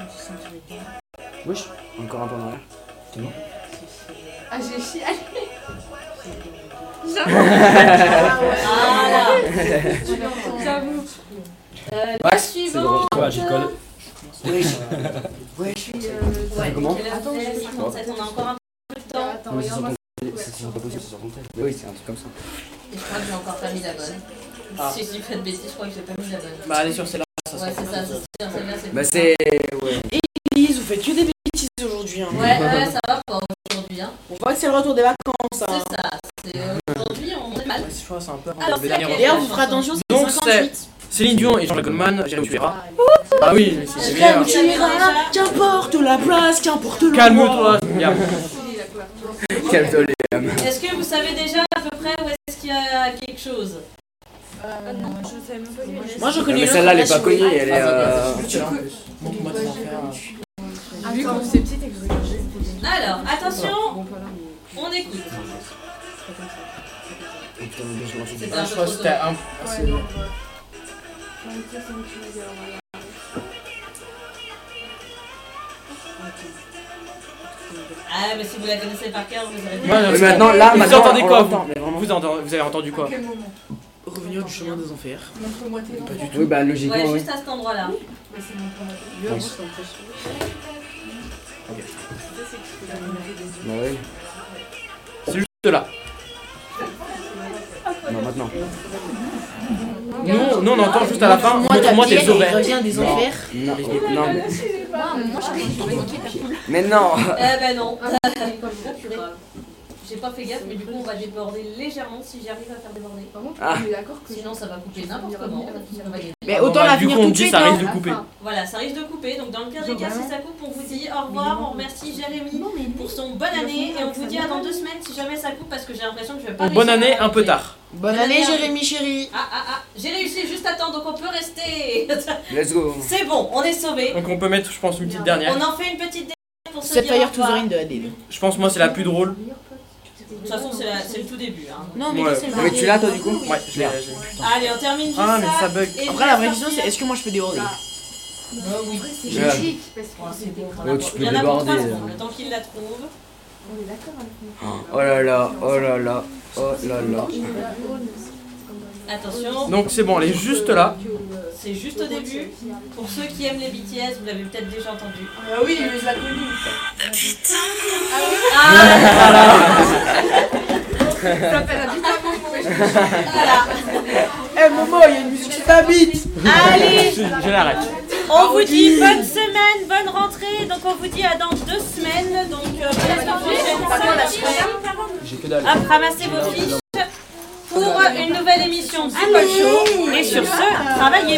Wesh, encore un peu en arrière. C'est bon. Ah, j'ai chialé. Ah, J'avoue. Euh, Ouais, la c'est suivante. drôle. Ouais, j'y colle. Wesh. Wesh. Ouais, Comment? quelle heure c'est cinquante-sept, on a encore un peu de temps. Non, mais c'est sur ton- c'est c'est pas possible, c'est sur ton tel. Oui, c'est un truc comme ça. Et je crois que j'ai encore pas mis la bonne. Ah. Si je dis pas de bêtises, je crois que j'ai pas mis la bonne. Bah, allez sur celle-là. Ça Ouais, sera c'est plus ça, simple. c'est celle-là, c'est Bah, plus c'est. simple. Ouais. Élise, vous faites que des bêtises aujourd'hui. Hein. Ouais, ouais, ça va pas aujourd'hui. Hein. On voit que c'est le retour des vacances. Hein. C'est ça. C'est, euh, aujourd'hui, on est mal. Ouais, je crois que c'est un peu. Alors, le c'est dernier laquelle, D'ailleurs, la vous ferez chanson attention, c'est Donc, cinquante-huit. c'est Céline Dion et Jean-Jacques Goldman, Jérémy Tuera. Ah oui, c'est c'est Là bien. où tu iras, qu'importe la place, qu'importe le Calme-toi, regarde. Calme-toi, Liam. Est-ce que vous savez déjà à peu près où est-ce qu'il y a quelque chose? Euh, non, je sais même pas quelle est. Moi, je Non, connais mais l'autre, celle-là, elle est là, pas je connue, jouais. elle est. euh, Montre-moi comment faire. Vu qu'on c'est petite et que je regarde. Alors, attention, on écoute. C'était Ah, un je peu crois que trop c'était tôt. un. c'est- Ah, mais si vous la connaissez par cœur, vous aurez dit. Ouais, Mais maintenant, là, Vous maintenant, entendez on quoi l'entend, vous mais vraiment. vous, entendez- vous avez entendu quoi? À quel moment? Revenir du chemin des enfers. Montre-moi tes Pas noms. du tout. Oui, bah, logiquement, Ouais, oui. juste à cet endroit-là. Mais c'est mon Ouais. Bah, oui. C'est juste là. Non, maintenant. Nous, nous, on entend juste à la fin. Moi, ta Montre-moi tes pierre, il ovaires. revient des Non. enfers. Non, non. Moi, je suis Mais non. Eh ben non. J'ai pas fait gaffe, mais du coup, on va déborder légèrement si j'arrive à faire déborder. Par contre, Ah. on est d'accord que. Sinon, ça va couper n'importe comment. On va y aller. Mais autant Bah, la du finir coup, on tout de dit suite. ça risque hein. de couper. Voilà, ça risque de couper. Donc, dans le pire des cas, si ça coupe, on vous dit au revoir. On remercie Jérémy pour son bonne année. Et on vous dit à dans deux semaines si jamais ça coupe parce que j'ai l'impression que je vais pas Bon, bonne réussir année, à un peu couper. tard. Bonne année, Jérémy chéri. Ah, ah, ah. J'ai réussi juste à temps, donc on peut rester. Let's go. C'est bon, on est sauvés. Donc, on peut mettre, je pense, une petite dernière. On en fait une petite dernière pour se Set dire au fire to the revoir. rain de Adèle. Je pense, moi, c'est la plus drôle. De toute façon, c'est la- c'est le tout début. Hein. Non, mais Ouais. c'est Mais tu l'as, toi, du coup? Ouais, je l'ai. Merde. je l'ai. Allez, on termine juste Ah, mais ça. ça bug. et je Après, la vais vraie question, c'est sortir. est-ce que moi je peux déborder? Ah oui. C'est Ouais. logique. Parce que. Bon, c'est bon, Ouais, tu peux il y en a pour déborder, trois euh. secondes, le temps qu'il la trouve. On est d'accord avec nous. Oh là là, oh là là, oh là là. Attention, Donc, c'est bon, elle est juste là. c'est juste au début. Pour ceux qui aiment les B T S, vous l'avez peut-être déjà entendu. Ah oui, mais je la connais. Ça s'appelle la putain de momo. Voilà. Eh Momo, il y a une musique qui t'habite. Allez, Je, je l'arrête. on vous dit bonne semaine, bonne rentrée. Donc on vous dit à dans deux semaines. Donc euh, pour la semaine prochaine, samedi, J'ai que dalle. à ramasser vos fiches pour une nouvelle émission du People Show. Et sur ce, travaillez.